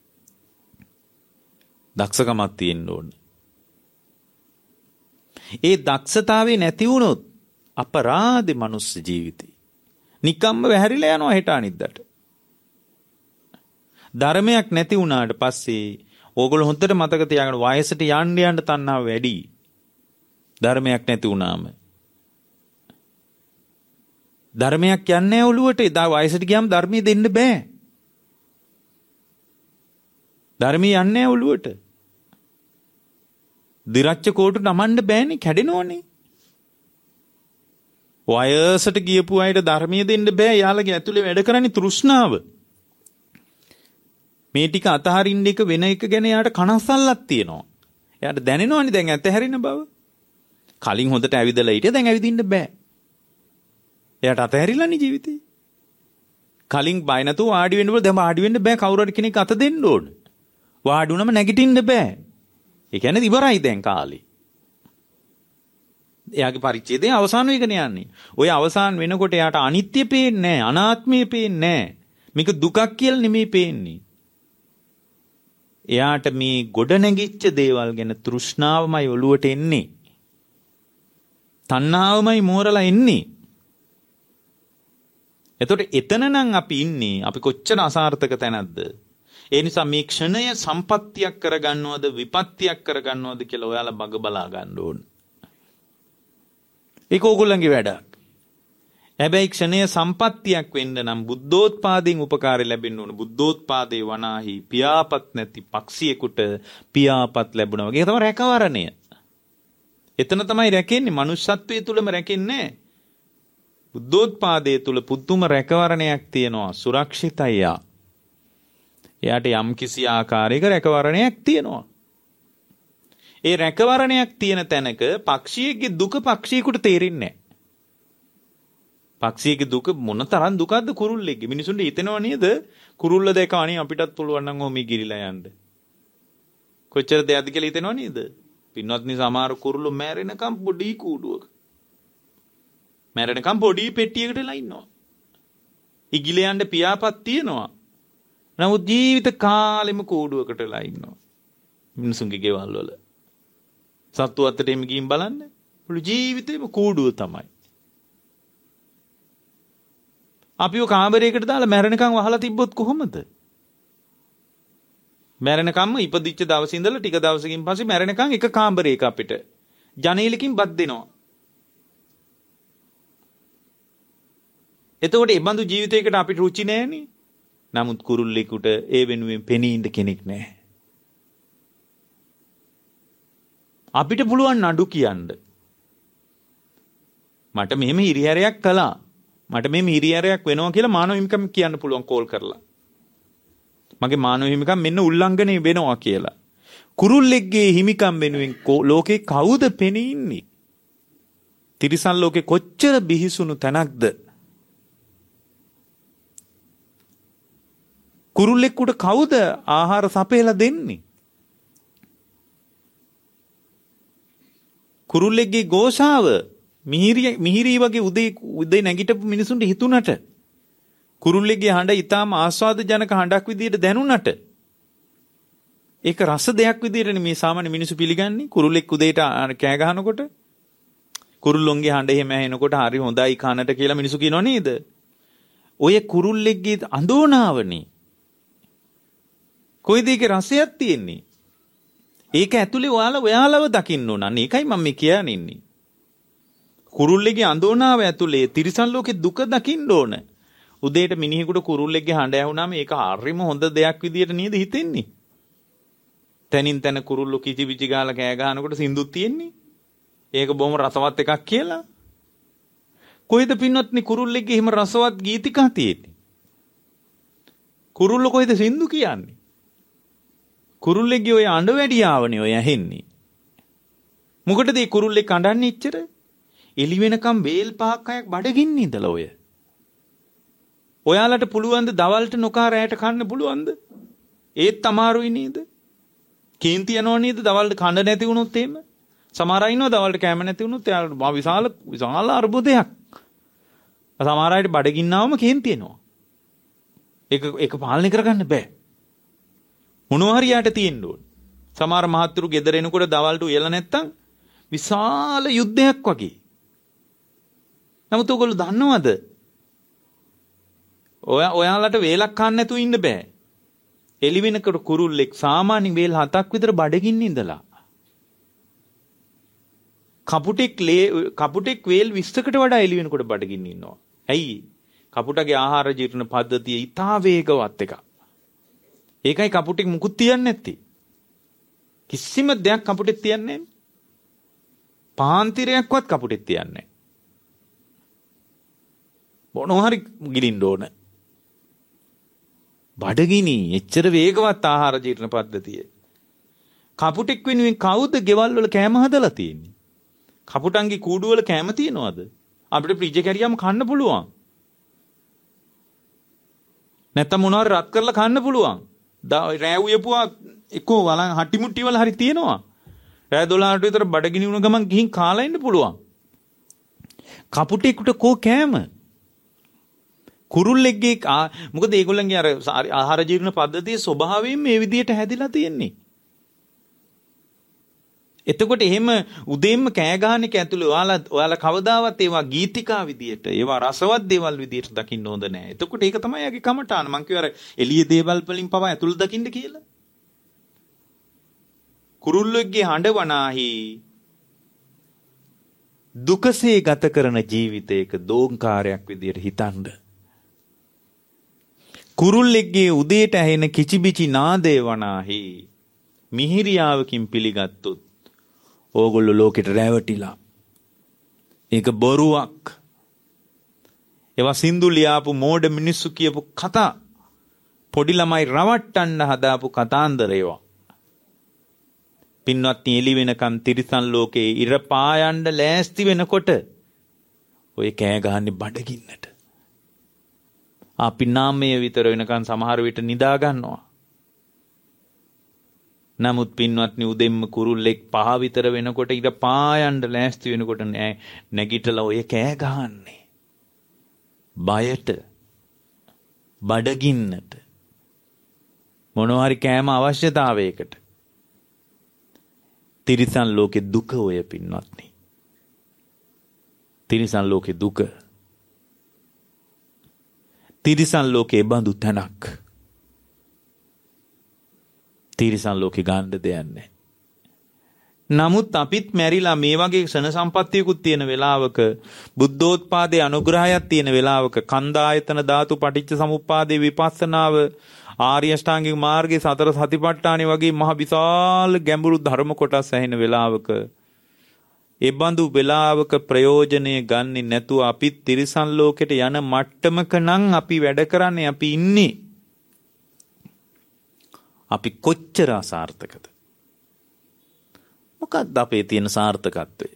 Speaker 1: දක්ෂකමක් තියෙන්න ඕන. ඒ දක්ෂතාවේ නැති වුණොත් අපරාධේ මනුස්ස ජීවිතේ. නිකම්ම වැහැරිලා යනවා හෙට අනිද්දාට. ධර්මයක් නැති වුණාට පස්සේ ඕගොල්ලෝ හොඳට මතක තියාගන්න වයසට යන්න යන්න තණ්හාව වැඩි. ධර්මයක් නැති වුණාම. ධර්මයක් යන්නේ ඔළුවට. එදා වයසට ගියාම ධර්මයේ දෙන්න බෑ. ධර්මයේ යන්නේ ඔළුවට. දිරච්ච කෝටු නමන්න බෑනේ, කැඩෙනෝනේ. වයසට ගියපු අයට ධර්මයේ දෙන්න බෑ. යාළගේ ඇතුලේ වැඩ කරන්නේ තෘෂ්ණාව. මේ ටික අතහරින්න එක වෙන එක ගැන යාට කනස්සල්ලක් තියෙනවා. එයාට දැනෙනවනේ දැන් ඇතහැරින බව. කලින් හොඳට ඇවිදලා හිටිය දැන් ඇවිදින්න බෑ. එයාට අතහැරිලානේ ජීවිතේ. කලින් බය නැතුව වාඩි වෙන්න බෑ. දැන් වාඩි වෙන්න බෑ. කවුරු හරි කෙනෙක් අත දෙන්න ඕන. වාඩි වුණම නැගිටින්න බෑ. ඒ කියන්නේ ඉවරයි දැන් කාලේ. එයාගේ පරිච්ඡේදය අවසන් වෙගෙන යන්නේ. ඔය අවසන් වෙනකොට එයාට අනිත්‍ය පේන්නේ නැහැ, අනාත්මය පේන්නේ නැහැ. මේක දුකක් කියලා නෙමෙයි පේන්නේ. එයාට මේ ගොඩ නැගිච්ච දේවල් ගැන තෘෂ්ණාවමයි ඔළුවට එන්නේ. තණ්හාවමයි මෝරලා එන්නේ. එතකොට එතන නම් අපි ඉන්නේ අපි කොච්චර අසාර්ථක තැනක්ද? ඒ නිසා මේ ක්ෂණය සම්පත්තියක් කරගන්නවද විපත්තියක් කරගන්නවද කියලා ඔයාලා බග බලා ගන්න ඕන. ඒක ඕගොල්ලන්ගේ වැඩක්. හැබැයි ක්ෂණය සම්පත්තියක් වෙන්න නම් බුද්ධෝත්පාදයෙන් උපකාරය ලැබෙන්න ඕන. බුද්ධෝත්පාදේ වනාහි පියාපත් නැති පක්ෂියෙකුට පියාපත් ලැබුණා වගේ. ඒක තමයි රැකවරණය. එතන තමයි රැකෙන්නේ. මනුෂ්‍යත්වයේ තුලම රැකෙන්නේ. බුද්ධෝත්පාදයේ තුල පුදුම රැකවරණයක් තියෙනවා. සුරක්ෂිතයි යා. එයාට යම් කිසි ආකාරයක රැකවරණයක් තියෙනවා. ඒ රැකවරණයක් තියෙන තැනක පක්ෂියෙක්ගේ දුක පක්ෂියෙකුට තේරෙන්නේ නැහැ. පක්ෂියෙක්ගේ දුක මොන තරම් දුකක්ද කුරුල්ලෙක්ගේ. මිනිසුන්ට හිතෙනව නේද? කුරුල්ල දැක අනේ අපිටත් පුළුවන් නම් ඔහොම ගිරිලා යන්න. කොච්චර දෙයක්ද කියලා හිතෙනව නේද? පින්වත්නි සමහර කුරුල්ලෝ මැරෙනකම් පොඩි කූඩුවක. මැරෙනකම් පොඩි පෙට්ටියකටලා ඉන්නවා. ඉගිල යන්න පියාපත් තියෙනවා. නමුත් ජීවිත කාලෙම කූඩුවකටලා ඉන්නවා. මිනිසුන්ගේ ගෙවල් වල. සත්තු අතරට එමු ගිහින් බලන්න. මුළු ජීවිතේම කූඩුව තමයි. අපිව කාමරයකට දාලා මැරෙනකම් වහලා තිබ්බොත් කොහොමද? මැරෙනකම්ම ඉපදිච්ච දවසේ ඉඳලා ටික දවසකින් පස්සේ මැරෙනකම් එක කාමරයක අපිට ජනේලකින් බත් දෙනවා. එතකොට මේ බඳු ජීවිතයකට අපිට රුචි නැහැනේ. නමුත් කුරුල්ලෙකුට ඒ වෙනුවෙන් පෙනී ඉන්න කෙනෙක් නැහැ. අපිට පුළුවන් නඩු කියන්න. මට මෙහෙම හිරිහැරයක් කළා. මට මෙහෙම හිරිහැරයක් වෙනවා කියලා මානව හිමිකම් කියන්න පුළුවන් කෝල් කරලා. මගේ මානව හිමිකම් මෙන්න උල්ලංඝනය වෙනවා කියලා. කුරුල්ලෙක්ගේ හිමිකම් වෙනුවෙන් ලෝකේ කවුද පෙනී ඉන්නේ? තිරිසන් ලෝකේ කොච්චර බිහිසුණු තැනක්ද? කුරුල්ලෙකුට කවුද ආහාර සපයලා දෙන්නේ? කුරුල්ලෙක්ගේ ഘോഷාව මිහිරි මිහිරි වගේ උදේ උදේ නැගිටපු මිනිසුන්ට හිතුණට කුරුල්ලෙක්ගේ හඬ ඊටාම ආස්වාදජනක හඬක් විදියට දැනුණට ඒක රස දෙයක් විදියට මේ සාමාන්‍ය මිනිස්සු පිළිගන්නේ. කුරුල්ලෙක් උදේට කෑ ගහනකොට කුරුල්ලොන්ගේ හඬ එහෙම ඇහෙනකොට හරි හොඳයි කනට කියලා මිනිස්සු කියනව නේද? ඔය කුරුල්ලෙක්ගේ අඳෝනාවනේ. කොයිද ඒකේ රසයක් තියෙන්නේ? ඒක ඇතුලේ ඔයාලා ඔයාලව දකින්න ඕන. අන්න ඒකයි මම මේ කියන්නේ. කුරුල්ලෙක්ගේ අඳෝනාව ඇතුලේ තිරිසන් ලෝකේ දුක දකින්න ඕන. උදේට මිනිහෙකුට කුරුල්ලෙක්ගේ හඬ ඇහුනාම ඒක හරිම හොඳ දෙයක් විදියට නේද හිතෙන්නේ? තනින් තන කුරුල්ලෝ කිචි පිචි ගාලා කෑ ගහනකොට සින්දුත් තියෙන්නේ. ඒක බොහොම රසවත් එකක් කියලා. කොයිද පින්වත්නි කුරුල්ලෙක්ගේ හිම රසවත් ගීතිකා තියෙන්නේ? කුරුල්ලෝ කොයිද සින්දු කියන්නේ? කුරුල්ලෙක්ගේ ඔය අඬ වැඩියාවනේ ඔය ඇහෙන්නේ. මොකටද මේ කුරුල්ලෙක් අඬන්නේ ඉච්චර? එළි වෙනකම් වේල් පහක් හයක් බඩගින්න ඉඳලා ඔය. ඔයාලට පුළුවන්ද දවල්ට නොකා රැයට කන්න පුළුවන්ද? ඒත් අමාරුයි නේද? කේන්ති යනවා නේද දවල්ට කන්න නැති වුණොත් එහෙම? සමහර අය ඉන්නවා දවල්ට කැම නැති වුණොත් එයාලට විශාල විශාල අර්බුදයක්. සමහර අයට බඩගින්නවම කේන්ති එනවා. ඒක ඒක පාලනය කරගන්න බෑ. මොනවා හරි යට තියෙන්න ඕන. සමහර මහත්තුරු ගෙදර එනකොට දවල්ට උයලා නැත්තම් විශාල යුද්ධයක් වගේ. නමුත් ඔයගොල්ලෝ දන්නවද? ඔයා ඔයාලට වේලක් කන්න නැතුව ඉන්න බෑ. එළි වෙනකොට කුරුල්ලෙක් සාමාන්‍ය වේල් හතක් විතර බඩගින්න ඉඳලා. කපුටෙක් කපුටෙක් වේල් විස්සකට වඩා එළි වෙනකොට බඩගින්න ඉන්නවා. ඇයි? කපුටගේ ආහාර ජීර්ණ පද්ධතිය ඉතා වේගවත් එකක්. ඒකයි කපුටෙක් මුකුත් තියන්නේ නැත්තේ. කිසිම දෙයක් කපුටෙක් තියන්නේ නැහැ. පාන්තිරයක්වත් කපුටෙක් තියන්නේ නැහැ. මොනවා හරි ගිලින්න ඕන. බඩගිනි එච්චර වේගවත් ආහාර ජීර්ණ පද්ධතිය. කපුටෙක් වෙනුවෙන් කවුද ගෙවල් වල කෑම හදලා තියෙන්නේ? කපුටන්ගේ කූඩු වල කෑම තියනවද? අපිට ෆ්‍රිජ් එක හරියම කන්න පුළුවන්. නැත්තම් මොනවාරි රත් කරලා කන්න පුළුවන්. රෑ උයපුවා එක්කෝ වලන් හටි මුට්ටි වල හරි තියෙනවා. රෑ දොළහට විතර බඩගිනි වුණ ගමන් ගිහින් කාලා ඉන්න පුළුවන්. කපුටෙකුට කෝ කෑම? කුරුල්ලෙක්ගේ මොකද ඒගොල්ලන්ගේ අර ආහාර ජීර්ණ පද්ධතියේ ස්වභාවයෙන් මේ විදියට හැදිලා තියෙන්නේ. එතකොට එහෙම උදේම්ම කෑ ගහන එක ඇතුළේ ඔයාලා ඔයාලා කවදාවත් ඒවා ගීතිකා විදියට ඒවා රසවත් දේවල් විදියට දකින්න හොඳ නැහැ. එතකොට ඒක තමයි යාගේ කමටාන. මං කියව අර එළිය දේවල් වලින් පවා ඇතුළ දකින්න කියලා. කුරුල්ලෙක්ගේ හඬ වනාහි දුකසේ ගත කරන ජීවිතයක දෝංකාරයක් විදියට හිතන්න. කුරුල්ලෙක්ගේ උදේට ඇහෙන කිචිබිචි නාදේ වනාහි මිහිරියාවකින් පිළිගත්තොත් ඕගොල්ලෝ ලෝකෙට රැවටිලා. ඒක බොරුවක්. ඒවා සින්දු ලියාපු මෝඩ මිනිස්සු කියපු කතා. පොඩි ළමයි රවට්ටන්න හදාපු කතාන්දර ඒවා. පින්වත්නි එළි වෙනකන් තිරිසන් ලෝකේ ඉර පායන්න ලෑස්ති වෙනකොට ඔය කෑ ගහන්නේ බඩගින්නට. අපි නාමයේ විතර වෙනකන් සමහර විට නිදා ගන්නවා. නමුත් පින්වත්නි උදෙන්ම කුරුල්ලෙක් පහ විතර වෙනකොට ඉර පායන්න ලෑස්ති වෙනකොට නෑ නැගිටලා ඔය කෑ ගහන්නේ. බයට බඩගින්නට මොනවා හරි කෑම අවශ්‍යතාවයකට. තිරිසන් ලෝකේ දුක ඔය පින්වත්නි. තිරිසන් ලෝකේ දුක. තිරිසන් ලෝකේ බඳු තැනක්. තිරිසන් ලෝකේ ගන්න දෙයක් නැහැ. නමුත් අපිත් මැරිලා මේ වගේ ක්ෂණ සම්පත්තියකුත් තියෙන වෙලාවක බුද්ධෝත්පාදයේ අනුග්‍රහයක් තියෙන වෙලාවක කන්දායතන ධාතු පටිච්ච සමුප්පාදේ විපස්සනාව ආර්ය අෂ්ටාංගික මාර්ගයේ සතර සතිපට්ඨානෙ වගේ මහ විශාල ගැඹුරු ධර්ම කොටස් ඇහෙන වෙලාවක ඒ බඳු වෙලාවක ප්‍රයෝජනෙ ගන්නෙ නැතුව අපි තිරිසන් ලෝකෙට යන මට්ටමක නම් අපි වැඩ කරන්නේ අපි ඉන්නේ. අපි කොච්චර අසාර්ථකද? මොකක්ද අපේ තියෙන සාර්ථකත්වය?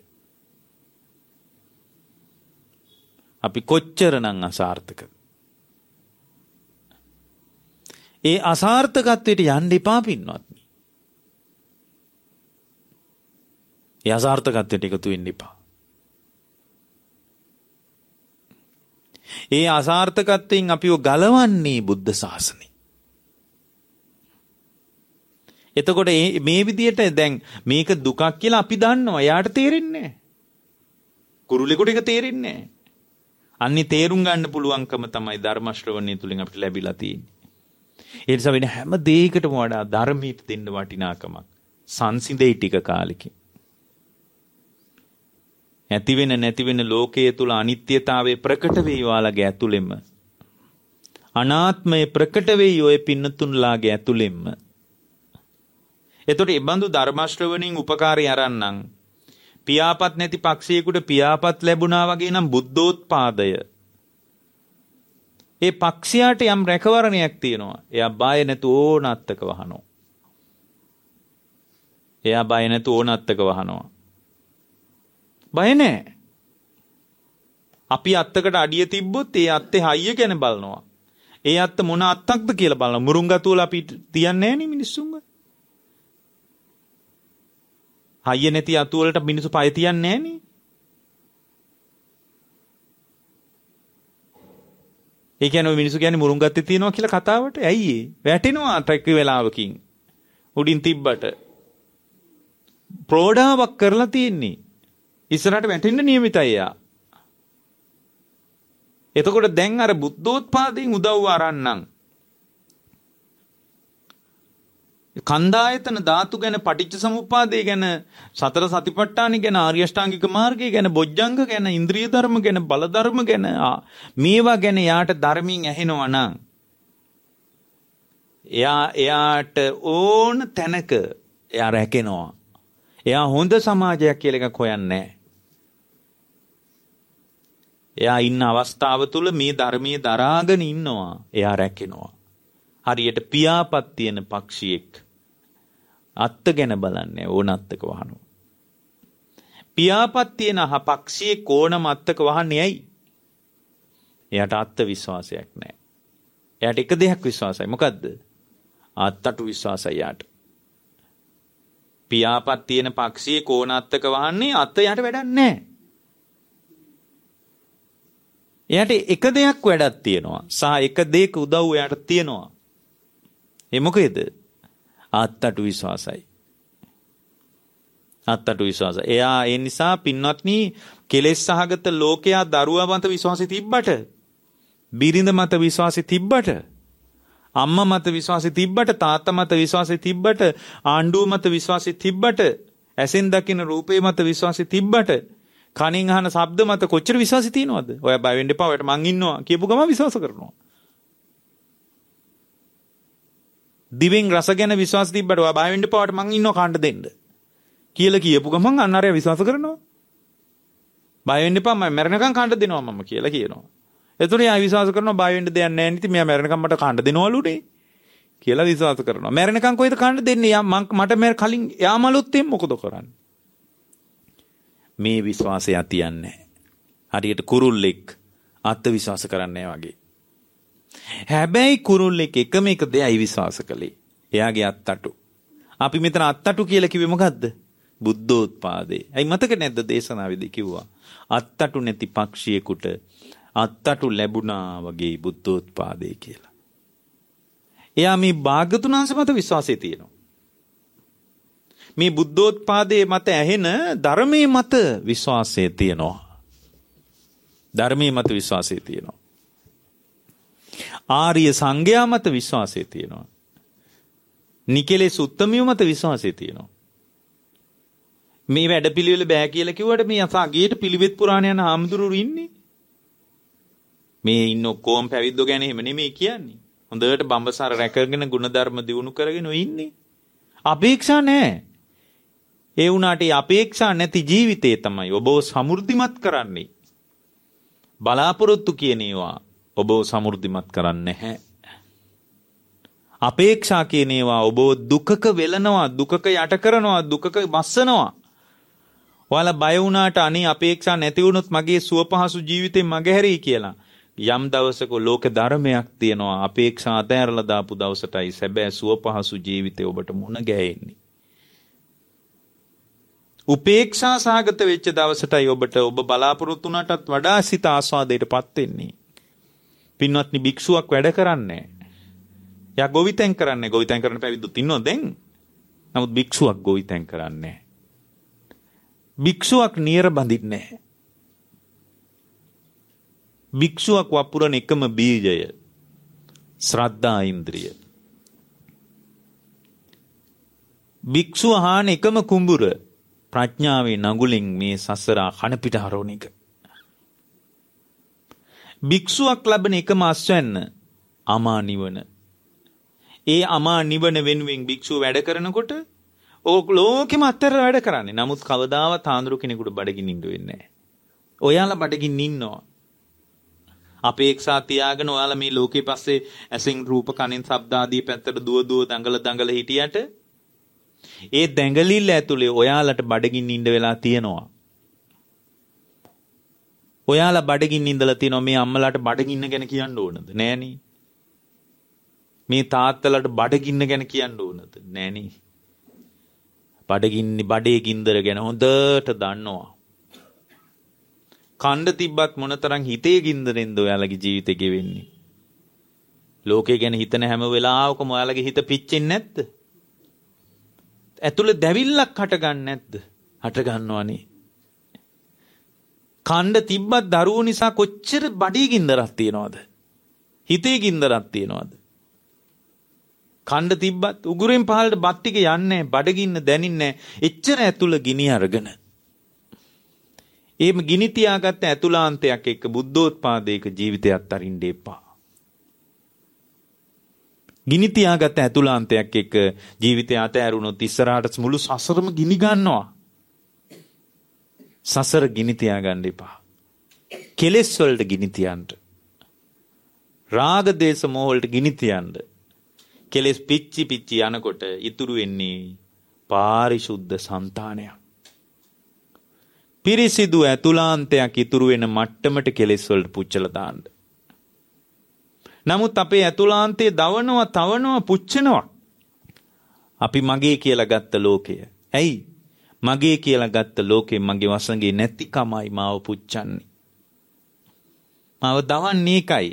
Speaker 1: අපි කොච්චර නම් අසාර්ථකද? ඒ අසාර්ථකත්වයට යන්න එපා පින්වත්නි. ඒ අසාර්ථකත්වයට එකතු වෙන්න එපා. ඒ අසාර්ථකත්වයෙන් අපිව ගලවන්නේ බුද්ධ ශාසනය. එතකොට මේ විදියට දැන් මේක දුකක් කියලා අපි දන්නවා. එයාට තේරෙන්නේ නැහැ. කුරුලෙකුට ඒක තේරෙන්නේ නැහැ. අන්නේ තේරුම් ගන්න පුළුවන්කම තමයි ධර්ම ශ්‍රවණය තුලින් අපිට ලැබිලා තියෙන්නේ. ඒ නිසා වෙන හැම දෙයකටම වඩා ධර්මයට දෙන්න වටිනාකමක් සංසිඳේ ටික කාලෙකින්. ඇති වෙන නැති වෙන ලෝකයේ තුල අනිත්‍යතාවය ප්‍රකට වෙයි වාලගේ ඇතුළෙම. අනාත්මය ප්‍රකට වෙයි ඔය පින්නතුන්ලාගේ ඇතුළෙම. එතකොට මේ බඳු ධර්ම ශ්‍රවණින් උපකාරය අරන්නම් පියාපත් නැති පක්ෂියෙකුට පියාපත් ලැබුණා වගේ නම් බුද්ධෝත්පාදය. ඒ පක්ෂියාට යම් රැකවරණයක් තියෙනවා. එයා බය නැතු ඕනත්තක වහනවා. එයා බය නැතු ඕනත්තක වහනවා. බය නැහැ. අපි අත්තකට අඩිය තිබ්බොත් ඒ අත්තේ හයිය ගැන බලනවා. ඒ අත්ත මොන අත්තක්ද කියලා බලනවා. මුරුංගතු වල අපි තියන්නේ නැහැ නේ මිනිස්සුන්ව. හයිය නැති අතු වලට මිනිස්සු පය තියන්නේ නැහැ නේ. ඒ කියන්නේ මිනිස්සු කියන්නේ මුරුංගත්තේ තියනවා කියලා කතාවට. ඇයි ඒ? වැටෙනවා ට්‍රැක් වෙලාවකින්. උඩින් තිබ්බට. ප්‍රෝඩාවක් කරලා තියෙන්නේ. ඉස්සරහට වැටෙන්න නියමිතයි යා. එතකොට දැන් අර බුද්ධෝත්පාදයෙන් උදව්ව අරන්නම්. කන්දායතන ධාතු ගැන පටිච්ච සමුප්පාදේ ගැන සතර සතිපට්ඨාන ගැන ආර්ය අෂ්ටාංගික මාර්ගය ගැන බොජ්ජංග ගැන ඉන්ද්‍රිය ධර්ම ගැන බල ධර්ම ගැන මේවා ගැන යාට ධර්මයෙන් ඇහෙනවා නම් එයා එයාට ඕන තැනක එයා රැකෙනවා. එයා හොඳ සමාජයක් කියලා එකක් හොයන්නේ නැහැ. එයා ඉන්න අවස්ථාව තුල මේ ධර්මයේ දරාගෙන ඉන්නවා. එයා රැකෙනවා. හරියට පියාපත් තියෙන පක්ෂියෙක් අත්ත ගැන බලන්නේ ඕනත්තක වහනවා. පියාපත් තියෙන අහ පක්ෂියෙක් ඕනම අත්තක වහන්නේ ඇයි? එයාට අත්ත විශ්වාසයක් නැහැ. එයාට එක දෙයක් විශ්වාසයි. මොකද්ද? අත්තට විශ්වාසයි යාට. පියාපත් තියෙන පක්ෂියේ කෝණාත්තක වහන්නේ අත යට වැඩක් නැහැ. එයාට එක දෙයක් වැඩක් තියෙනවා. සහ එක දෙයක උදව් එයාට තියෙනවා. ඒ මොකේද? අත්තටු විශ්වාසයි. අත්තටු විශ්වාසය. එයා ඒ නිසා පින්වත්නි කෙලෙස් සහගත ලෝකයා දරුවා මත විශ්වාසය තිබ්බට, බිරිඳ මත විශ්වාසය තිබ්බට, අම්මා මත විශ්වාසය තිබ්බට, තාත්තා මත විශ්වාසය තිබ්බට, ආණ්ඩුව මත විශ්වාසය තිබ්බට, ඇසෙන් දකින රූපේ මත විශ්වාසය තිබ්බට, කනින් අහන ශබ්ද මත කොච්චර විශ්වාසය තියනවද? ඔය බය වෙන්න එපා. ඔයාට මං ඉන්නවා කියපු ගමන් විශ්වාස කරනවා. දිවෙන් රස ගැන විශ්වාස තිබ්බට ඔයා බය වෙන්න එපා. ඔයාට මං ඉන්නවා කාණ්ඩ දෙන්න කියලා කියපු ගමන් අන්න අරයා විශ්වාස කරනවා. බය වෙන්න එපා මම මැරෙනකන් කාණ්ඩ දෙනවා මම කියලා කියනවා. එතකොට යා විශ්වාස කරනවා බය වෙන්න දෙයක් නැහැ නේ. ඉතින් මෙයා මැරෙනකන් මට කාණ්ඩ දෙනවලුනේ කියලා විශ්වාස කරනවා. මැරෙනකන් කොහෙද කාණ්ඩ දෙන්නේ? යා මට මැර කලින් යාමලුත් එම් මොකද කරන්නේ? මේ විශ්වාසය තියන්නේ. හරියට කුරුල්ලෙක් අත් විශ්වාස කරන්නේ වගේ. හැබැයි කුරුල්ලෙක් එකම එක දෙයයි විශ්වාස කළේ. එයාගේ අත්තටු. අපි මෙතන අත්තටු කියලා කිව්වේ මොකද්ද? බුද්ධෝත්පාදේ. ඇයි මතක නැද්ද දේශනාවේදී කිව්වා? අත්තටු නැති පක්ෂියෙකුට අත්තටු ලැබුණා වගේ බුද්ධෝත්පාදේ කියලා. එයා මේ භාග්‍යතුන් වහන්සේ මත විශ්වාසය තියෙනවා. මේ බුද්ධෝත්පාදයේ මත ඇහෙන ධර්මයේ මත විශ්වාසය තියෙනවා. ධර්මයේ මත විශ්වාසය තියෙනවා. ආර්ය සංඝයා මත විශ්වාසය තියෙනවා. නිකලෙස් උත්තමිය මත විශ්වාසය තියෙනවා. මේ වැඩපිළිවෙල බෑ කියලා කිව්වට මේ අසගේට පිළිවෙත් පුරාණ යන ආම්දුරු ඉන්නේ. මේ ඉන්න ඔක්කොම පැවිද්දෝ ගැන එහෙම නෙමෙයි කියන්නේ. හොඳට බඹසර රැකගෙන ගුණධර්ම දියුණු කරගෙන ඉන්නේ. අපේක්ෂා නැහැ. ඒ වුණාට අපේක්ෂා නැති ජීවිතේ තමයි ඔබව සමෘද්ධිමත් කරන්නේ. බලාපොරොත්තු කියන ඒවා ඔබව සමෘද්ධිමත් කරන්නේ නැහැ. අපේක්ෂා කියන ඒවා ඔබව දුකක වෙලනවා, දුකක යට කරනවා, දුකක බස්සනවා. ඔයාලා බය වුණාට අනේ අපේක්ෂා නැති වුණොත් මගේ සුවපහසු ජීවිතේ මගහැරී කියලා. යම් දවසක ලෝක ධර්මයක් තියෙනවා. අපේක්ෂා අතහැරලා දාපු දවසටයි සැබෑ සුවපහසු ජීවිතේ ඔබට මුණ ගැහෙන්නේ. උපේක්ෂා සහගත වෙච්ච දවසටයි ඔබට ඔබ බලාපොරොත්තු වුණාටත් වඩා සිත ආස්වාදයටපත් වෙන්නේ. පින්වත්නි භික්ෂුවක් වැඩ කරන්නේ. යා ගොවිතැන් කරන්නේ. ගොවිතැන් කරන පැවිද්දොත් ඉන්නව දැන්. නමුත් භික්ෂුවක් ගොවිතැන් කරන්නේ. භික්ෂුවක් නියර බඳින්නේ නැහැ. භික්ෂුවක් වපුරන එකම බීජය ශ්‍රද්ධා ඉන්ද්‍රිය. භික්ෂුව හාන එකම කුඹුර ප්‍රඥාවේ නගුලින් මේ සසර කන පිට හරවන එක. භික්ෂුවක් ලබන එකම අස්වැන්න අමා නිවන. ඒ අමා නිවන වෙනුවෙන් භික්ෂුව වැඩ කරනකොට ඕක ලෝකෙම අතර වැඩ කරන්නේ. නමුත් කවදාවත් ආඳුරු කෙනෙකුට බඩගින්න ඉන්න වෙන්නේ නැහැ. ඔයාලා බඩගින්න ඉන්නවා. අපේක්ෂා තියාගෙන ඔයාලා මේ ලෝකේ පස්සේ ඇසින් රූප කනෙන් ශබ්ද ආදී පැත්තට දුව දුව දඟල දඟල හිටියට ඒ දැඟලිල්ල ඇතුලේ ඔයාලට බඩගින්න ඉන්න වෙලා තියෙනවා. ඔයාලා බඩගින්න ඉඳලා තියෙනවා. මේ අම්මලාට බඩගින්න ගැන කියන්න ඕනද? නෑනේ. මේ තාත්තලාට බඩගින්න ගැන කියන්න ඕනද? නෑනේ. බඩගින්නේ බඩේ ගින්දර ගැන හොඳට දන්නවා. කණ්ඩ තිබ්බත් මොනතරම් හිතේ ගින්දරෙන්ද ඔයාලගේ ජීවිතේ ගෙවෙන්නේ? ලෝකේ ගැන හිතන හැම වෙලාවකම ඔයාලගේ හිත පිච්චෙන්නේ නැද්ද? ඇතුළේ දැවිල්ලක් හටගන්නේ නැද්ද? හට ගන්නවනේ. කණ්ඩ තිබ්බත් දරුවෝ නිසා කොච්චර බඩේ ගින්දරක් තියනවද? හිතේ ගින්දරක් තියනවද? කණ්ඩ තිබ්බත් උගුරෙන් පහළට බත් ටික යන්නේ බඩගින්න දැනින්නේ එච්චර ඇතුළ ගිනි අරගෙන. එහෙම ගිනි තියාගත්ත ඇතුළාන්තයක් එක්ක බුද්ධෝත්පාදයක ජීවිතයක් අරින්න එපා. ගිනි තියාගත්ත ඇතුළාන්තයක් එක්ක ජීවිතය අතහැරුණොත් ඉස්සරහට මුළු සසරම ගිනි ගන්නවා. සසර ගිනි තියාගන්න එපා. කෙලෙස් වලට ගිනි තියන්න. රාග දේශ මොහ වලට ගිනි තියන්න. කෙලෙස් පිච්චි පිච්චි යනකොට ඉතුරු වෙන්නේ පාරිශුද්ධ సంతානයක්. පිරිසිදු ඇතුළාන්තයක් ඉතුරු වෙන මට්ටමට කෙලෙස් වලට පුච්චලා දාන්න. නමුත් අපේ ඇතුළාන්තයේ දවනවා, තවනවා, පුච්චනවා. අපි මගේ කියලා ගත්ත ලෝකය. ඇයි? මගේ කියලා ගත්ත ලෝකේ මගේ වසඟේ නැතිකමයි මාව පුච්චන්නේ. මාව දවන්නේ එකයි.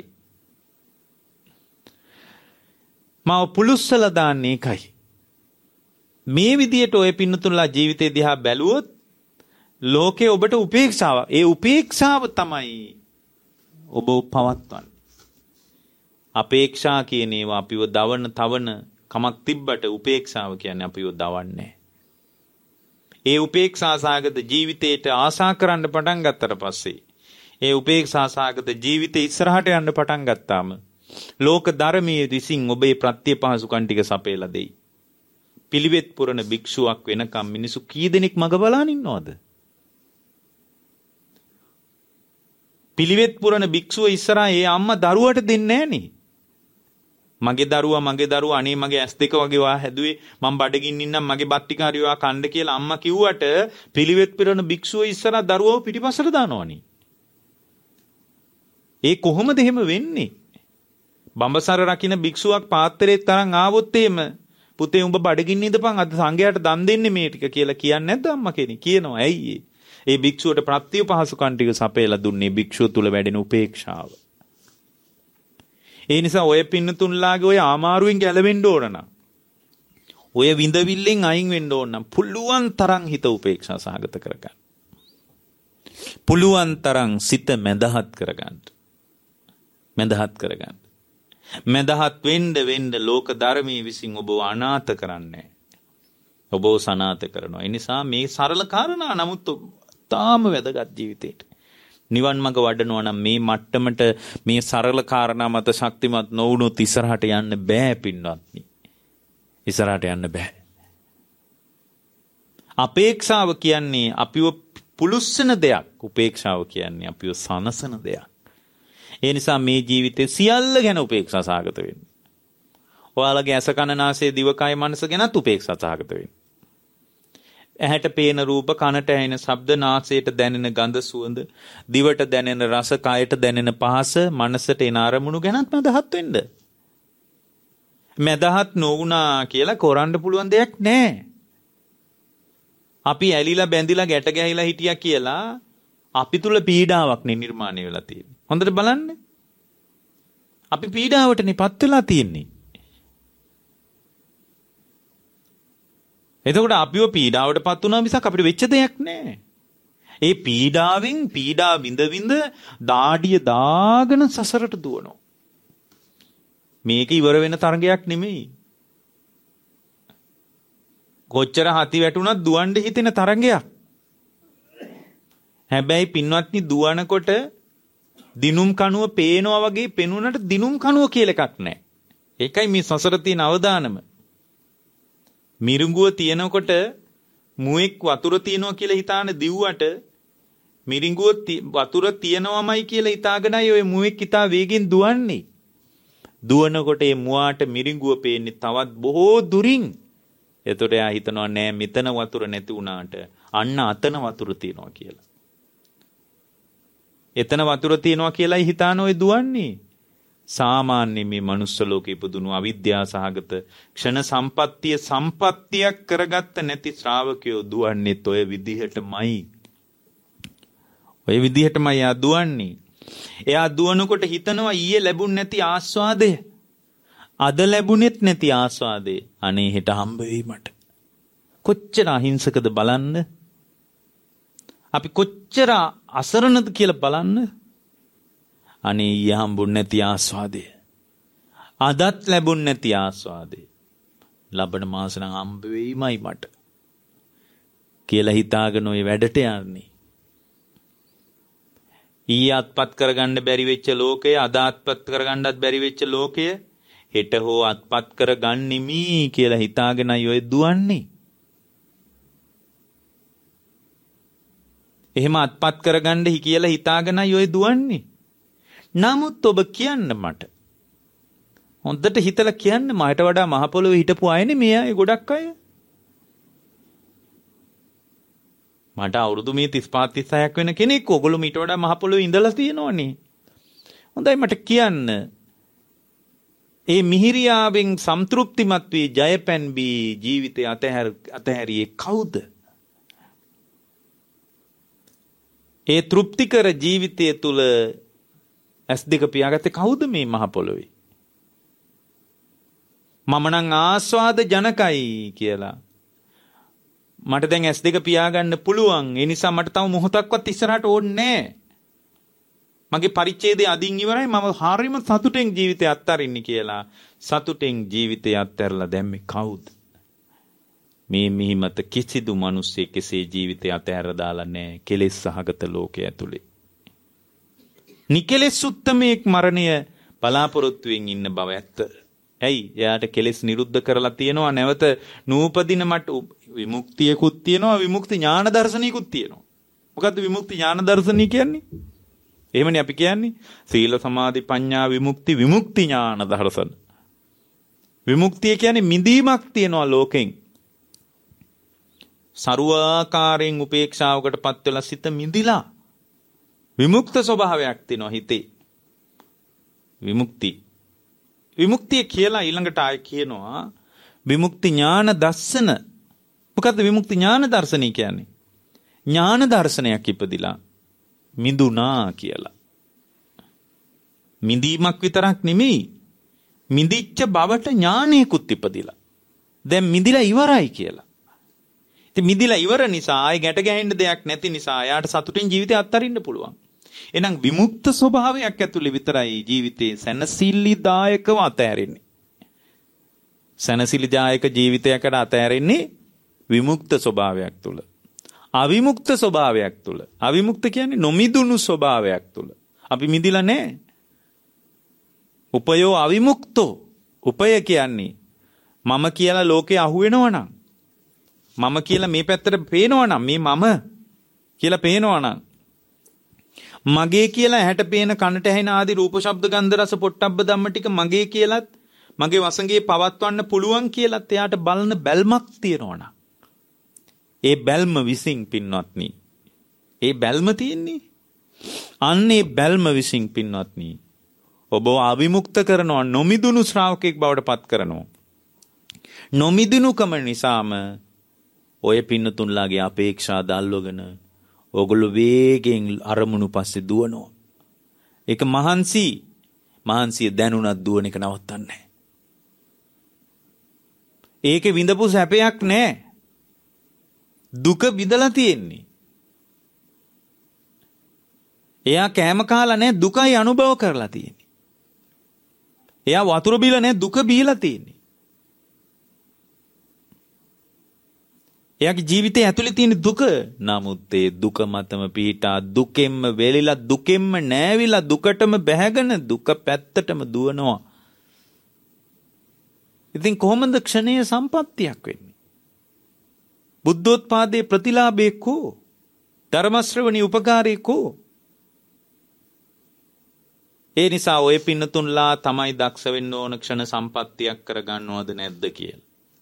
Speaker 1: මාව පුලුස්සලා දාන්නේ එකයි. මේ විදියට ඔය පින්නතුන්ලා ජීවිතේ දිහා බැලුවොත් ලෝකේ ඔබට උපේක්ෂාව. ඒ උපේක්ෂාව තමයි ඔබ පවත්වන්නේ. අපේක්ෂා කියන ඒවා අපිව දවන තවන කමක් තිබ්බට උපේක්ෂාව කියන්නේ අපිව දවන්නේ. ඒ උපේක්ෂා සාගත ජීවිතයට ආසා කරන්න පටන් ගත්තට පස්සේ ඒ උපේක්ෂා සාගත ජීවිතේ ඉස්සරහට යන්න පටන් ගත්තාම ලෝක ධර්මයේ විසින් ඔබේ ප්‍රත්‍ය පහසුකම් ටික සපයලා දෙයි. පිළිවෙත් පුරන භික්ෂුවක් වෙනකම් මිනිසු කී දෙනෙක් මග බලාගෙන ඉන්නවද? පිළිවෙත් පුරන භික්ෂුව ඉස්සරහා ඒ අම්මා දරුවට දෙන්නේ නැහනේ. මගේ දරුවා මගේ දරුවා අනේ මගේ ඇස් දෙක වගේ වා හැදුවේ මම බඩගින්න ඉන්නම් මගේ බත් ටික හරි වා කන්න කියලා අම්මා කිව්වට පිළිවෙත් පුරන භික්ෂුව ඉස්සරහා දරුවව පිටිපස්සට දානවනේ. ඒ කොහොමද එහෙම වෙන්නේ? බඹසර රකින්න භික්ෂුවක් පාත්‍රයේ තරම් ආවොත් එහෙම පුතේ උඹ බඩගින්න ඉඳපන් අද සංඝයාට දන් දෙන්නේ මේ ටික කියලා කියන්නේ නැද්ද අම්මා කෙනෙක්? කියනවා. ඇයි ඒ? ඒ භික්ෂුවට ප්‍රත්‍ය පහසුකම් ටික සපයලා දුන්නේ භික්ෂුව තුල වැඩෙන උපේක්ෂාව. ඒ නිසා ඔය පින්නතුන්ලාගේ ඔය ආමාරුවෙන් ගැලවෙන්න ඕන නම් ඔය විඳවිල්ලෙන් අයින් වෙන්න ඕන නම් පුළුවන් තරම් හිත උපේක්ෂා සහගත කරගන්න. පුළුවන් තරම් සිත මැදහත් කරගන්න. මැදහත් කරගන්න. මැදහත් වෙන්න වෙන්න ලෝක ධර්මයේ විසින් ඔබව අනාථ කරන්නේ. ඔබව සනාථ කරනවා. ඒ නිසා මේ සරල කාරණා නමුත් තාම වැදගත් ජීවිතේට නිවන් මඟ වඩනවා නම් මේ මට්ටමට මේ සරල කාරණා මත ශක්තිමත් නොවුනොත් ඉස්සරහට යන්න බෑ පින්වත්නි. ඉස්සරහට යන්න බෑ. අපේක්ෂාව කියන්නේ අපිව පුලුස්සන දෙයක්. උපේක්ෂාව කියන්නේ අපිව සනසන දෙයක්. ඒ නිසා මේ ජීවිතේ සියල්ල ගැන උපේක්ෂා සහගත වෙන්න. ඔයාලගේ ඇස කන නාසය දිවකය මනස ගැනත් උපේක්ෂා සහගත වෙන්න. ඇහැට පේන රූප, කනට ඇහෙන ශබ්ද, නාසයට දැනෙන ගඳ සුවඳ, දිවට දැනෙන රස, කයට දැනෙන පහස, මනසට එන අරමුණු ගැනත් මදහත් වෙන්න. මදහත් නොවුනා කියලා කරන්න පුළුවන් දෙයක් නැහැ. අපි ඇලිලා බැඳිලා ගැට ගැහිලා හිටියා කියලා අපි තුල පීඩාවක් නේ නිර්මාණය වෙලා තියෙන්නේ. හොඳට බලන්න. අපි පීඩාවටනේ පත් වෙලා තියෙන්නේ. එතකොට අපිව පීඩාවට පත් වුණා මිසක් අපිට වෙච්ච දෙයක් නැහැ. ඒ පීඩාවෙන් පීඩා විඳ විඳ දාඩිය දාගෙන සසරට දුවනවා. මේක ඉවර වෙන තරගයක් නෙමෙයි. කොච්චර හති වැටුණත් දුවන්න හිතෙන තරගයක්. හැබැයි පින්වත්නි දුවනකොට දිනුම් කණුව පේනවා වගේ පෙනුනට දිනුම් කණුව කියලා එකක් නැහැ. ඒකයි මේ සසර තියෙන අවදානම. මිරිඟුව තියනකොට මුවෙක් වතුර තියනවා කියලා හිතාන දිව්වට මිරිඟුව වතුර තියනවමයි කියලා හිතාගෙනයි ඔය මුවෙක් හිතා වේගෙන් දුවන්නේ. දුවනකොට ඒ මුවාට මිරිඟුව පේන්නේ තවත් බොහෝ දුරින්. එතකොට එයා හිතනවා නෑ මෙතන වතුර නැති වුණාට අන්න අතන වතුර තියනවා කියලා. එතන වතුර තියනවා කියලායි හිතාන ඔය දුවන්නේ. සාමාන්‍ය මේ මනුස්ස ලෝකෙ ඉපදුණු අවිද්‍යා සහගත ක්ෂණ සම්පත්තිය සම්පත්තියක් කරගත්ත නැති ශ්‍රාවකයෝ දුවන්නේත් ඔය විදිහටමයි. ඔය විදිහටමයි එයා දුවන්නේ. එයා දුවනකොට හිතනවා ඊයේ ලැබුණ නැති ආස්වාදය අද ලැබුණෙත් නැති ආස්වාදය අනේ හෙට හම්බ වෙයි මට. කොච්චර අහිංසකද බලන්න. අපි කොච්චර අසරණද කියලා බලන්න. අනේ ඊයේ හම්බුනේ නැති ආස්වාදය අදත් ලැබුණ නැති ආස්වාදය ලබන මාස නම් හම්බ වෙයිමයි මට කියලා හිතාගෙන ඔය වැඩට යන්නේ. ඊයේ අත්පත් කරගන්න බැරි වෙච්ච ලෝකය අද අත්පත් කරගන්නත් බැරි වෙච්ච ලෝකය හෙට හෝ අත්පත් කරගන්නෙමි කියලා හිතාගෙනයි ඔය දුවන්නේ. එහෙම අත්පත් කරගන්න හි කියලා හිතාගෙනයි ඔය දුවන්නේ. නමුත් ඔබ කියන්න මට හොඳට හිතලා කියන්න මට වඩා මහ පොළොවේ හිටපු අයනේ මේ අය ගොඩක් අය. මට අවුරුදු මේ තිස් පහ තිස් හයක් වෙන කෙනෙක් ඔයගොල්ලෝ මීට වඩා මහ පොළොවේ ඉඳලා තියෙනවනේ. හොඳයි මට කියන්න ඒ මිහිරියාවෙන් සම්තෘප්තිමත් වී ජයපැන් බී ජීවිතය අතහැර අතහැරියේ කවුද? ඒ තෘප්තිකර ජීවිතය තුල ඇස් දෙක පියාගත්තේ කවුද මේ මහ පොළොවේ? මම නම් ආස්වාද ජනකයි කියලා. මට දැන් ඇස් දෙක පියාගන්න පුළුවන්. ඒ නිසා මට තව මොහොතක්වත් ඉස්සරහට ඕනේ නැහැ. මගේ පරිච්ඡේදය අදින් ඉවරයි. මම හරියම සතුටෙන් ජීවිතය අත්හරින්නේ කියලා. සතුටෙන් ජීවිතය අත්හැරලා දැම්මේ කවුද? මේ මිහිමත කිසිදු මිනිසෙක් කෙසේ ජීවිතය අතහැර දාලා නැහැ. කෙලෙස් සහගත ලෝකයේ ඇතුලේ. නිකලෙස් උත්තමයෙක් මරණය බලාපොරොත්තුවෙන් ඉන්න බව ඇත්ත. ඇයි? එයාට කෙලෙස් නිරුද්ධ කරලා තියෙනවා. නැවත නූපදින මට විමුක්තියකුත් තියෙනවා. විමුක්ති ඥාන දර්ශනියකුත් තියෙනවා. මොකද්ද විමුක්ති ඥාන දර්ශනිය කියන්නේ? එහෙමනේ අපි කියන්නේ. සීල සමාධි ප්‍රඥා විමුක්ති විමුක්ති ඥාන දර්ශන. විමුක්තිය කියන්නේ මිදීමක් තියෙනවා ලෝකෙන්. සරුවාකාරයෙන් උපේක්ෂාවකටපත් වෙලා සිත මිදිලා විමුක්ත ස්වභාවයක් තියෙනවා හිතේ. විමුක්ති විමුක්තිය කියලා ඊළඟට ආයෙ කියනවා විමුක්ති ඥාන දර්ශන. මොකද්ද විමුක්ති ඥාන දර්ශනය කියන්නේ? ඥාන දර්ශනයක් ඉපදිලා මිදුණා කියලා. මිදීමක් විතරක් නෙමෙයි. මිදිච්ච බවට ඥානයකුත් ඉපදිලා. දැන් මිදිලා ඉවරයි කියලා. ඉතින් මිදිලා ඉවර නිසා ආයෙ ගැට ගැහෙන්න දෙයක් නැති නිසා යාට සතුටින් ජීවිතය අත්හරින්න පුළුවන්. එහෙනම් විමුක්ත ස්වභාවයක් ඇතුලේ විතරයි ජීවිතේ සැනසෙල්ලිදායකව අතහැරෙන්නේ. සැනසෙල්ලිදායක ජීවිතයකට අතහැරෙන්නේ විමුක්ත ස්වභාවයක් තුල. අවිමුක්ත ස්වභාවයක් තුල. අවිමුක්ත කියන්නේ නොමිදුණු ස්වභාවයක් තුල. අපි මිදිලා නැහැ. උපයෝ අවිමුක්තෝ. උපය කියන්නේ මම කියලා ලෝකේ අහු වෙනවනම් මම කියලා මේ පැත්තට පේනවනම් මේ මම කියලා පේනවනම් මගේ කියලා ඇහැට පේන කනට ඇහෙන ආදී රූප ශබ්ද ගන්ධ රස පොට්ටබ්බ ධම්ම ටික මගේ කියලාත් මගේ වසඟේ පවත්වන්න පුළුවන් කියලාත් එයාට බලන බැල්මක් තියෙනවනම් ඒ බැල්ම විසින් පින්වත්නි ඒ බැල්ම තියෙන්නේ අන්න ඒ බැල්ම විසින් පින්වත්නි ඔබව අවිමුක්ත කරනවා නොමිදුණු ශ්‍රාවකෙක් බවට පත් කරනවා නොමිදුණුකම නිසාම ඔය පින්නතුන්ලාගේ අපේක්ෂා දල්වගෙන ඕගොල්ලෝ වේගෙන් අරමුණු පස්සේ දුවනවා. ඒක මහන්සි. මහන්සිය දැනුණත් දුවන එක නවත්තන්නේ නැහැ. ඒකේ විඳපු සැපයක් නැහැ. දුක විඳලා තියෙන්නේ. එයා කෑම කාලා නැහැ දුකයි අනුභව කරලා තියෙන්නේ. එයා වතුර බීලා නැහැ දුක බීලා තියෙන්නේ. එයාගේ ජීවිතය ඇතුලේ තියෙන දුක. නමුත් ඒ දුක මතම පිහිටා දුකෙන්ම වෙලිලා දුකෙන්ම නෑවිලා දුකටම බැහැගෙන දුක පැත්තටම දුවනවා. ඉතින් කොහොමද ක්ෂණීය සම්පත්තියක් වෙන්නේ? බුද්ධෝත්පාදයේ ප්‍රතිලාභේ කෝ? ධර්ම ශ්‍රවණී උපකාරී කෝ? ඒ නිසා ඔය පින්නතුන්ලා තමයි දක්ෂ වෙන්න ඕන ක්ෂණ සම්පත්තියක් කරගන්නවද නැද්ද කියලා.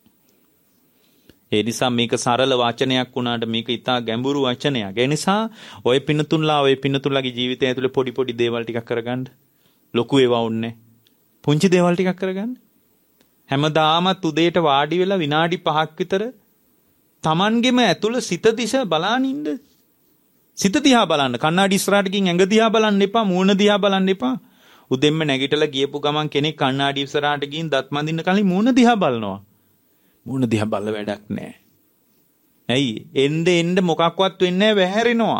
Speaker 1: ඒ නිසා මේක සරල වචනයක් වුණාට මේක ඉතා ගැඹුරු වචනයක්. ඒ නිසා ඔය පින්නතුන්ලා ඔය පින්නතුන්ලාගේ ජීවිතය ඇතුලේ පොඩි පොඩි දේවල් ටිකක් කරගන්න. ලොකු ඒවා වුන්නේ. පුංචි දේවල් ටිකක් කරගන්න. හැමදාම උදේට වාඩි වෙලා විනාඩි පහක් විතර Tamanගෙම ඇතුළ සිත දිහා බලන් ඉන්න. සිත දිහා බලන්න. කණ්ණාඩි ඉස්සරහට ගිහින් ඇඟ දිහා බලන්න එපා, මූණ දිහා බලන්න එපා. උදෙන්ම නැගිටලා ගියපු ගමන් කෙනෙක් කණ්ණාඩි ඉස්සරහට ගිහින් දත් මඳින්න කලින් මූණ දිහා බලනවා. මූණ දිහා බලලා වැඩක් නැහැ. ඇයි? එnde එnde මොකක්වත් වෙන්නේ නැහැ, වැහැරෙනවා.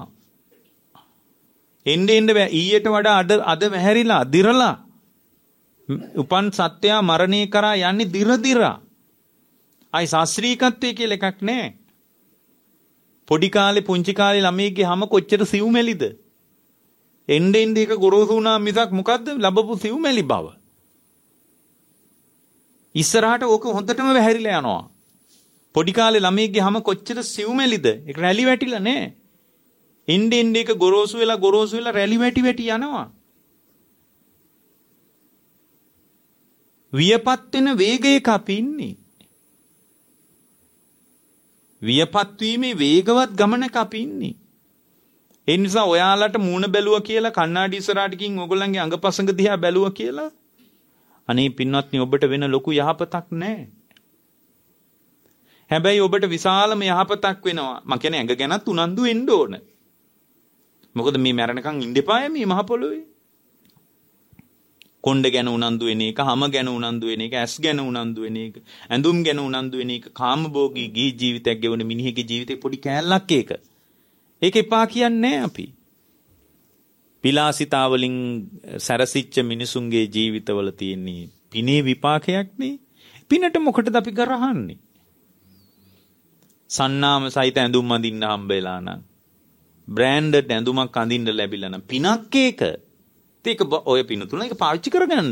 Speaker 1: එnde එnde ඊයට වඩා අද අද වැහැරිලා, දිරලා. උපන් සත්‍යය මරණය කරා යන්නේ දිර දිරා. අයි ශාස්ත්‍රීයත්වයේ කියලා එකක් නැහැ. පොඩි කාලේ පුංචි කාලේ ළමයිගේ හැම කොච්චර සිව්මෙලිද? එnde එnde එක ගොරෝසු වුණා මිසක් මොකද්ද ලැබපු සිව්මෙලි බව. ඉස්සරහට ඕක හොඳටම වැහැරිලා යනවා. පොඩි කාලේ ළමයිගේ හැම කොච්චර සිව්මෙලිද? ඒක රැලි වැටිලා නැහැ. එnde එnde එක ගොරෝසු වෙලා ගොරෝසු වෙලා රැලි වැටි වැටි යනවා. වියපත් වෙන වේගයක අපි ඉන්නේ. වියපත් වීමේ වේගවත් ගමනක අපි ඉන්නේ. ඒ නිසා ඔයාලට මූණ බැලුවා කියලා කණ්ණාඩි ඉස්සරහට ගිහින් ඔයගොල්ලන්ගේ අඟපසඟ දිහා බැලුවා කියලා අනේ පින්වත්නි ඔබට වෙන ලොකු යහපතක් නැහැ. හැබැයි ඔබට විශාලම යහපතක් වෙනවා. මම කියන්නේ ඇඟ ගැනත් උනන්දු වෙන්න ඕන. මොකද මේ මැරෙනකන් ඉන්න එපාය මේ මහ පොළොවේ. කොණ්ඩ ගැන උනන්දු වෙන එක, හැම ගැන උනන්දු වෙන එක, ඇස් ගැන උනන්දු වෙන එක, ඇඳුම් ගැන උනන්දු වෙන එක, කාමභෝගී ගී ජීවිතයක් ගෙවන මිනිහෙගේ ජීවිතේ පොඩි කෑල්ලක් ඒක. ඒක එපා කියන්නේ අපි. පිලාසිතා වලින් සැරසිච්ච මිනිසුන්ගේ ජීවිතවල තියෙන පිනේ විපාකයක් නේ. පිනට මොකටද අපි කරහන්නේ? සන්නාම සහිත ඇඳුම් අඳින්න හම්බෙලා නම්, බ්‍රෑන්ඩඩ් ඇඳුමක් අඳින්න ලැබිලා නම් පිනක් ඒක. ඒක ඔය පින තුන ඒක පාවිච්චි කරගන්න.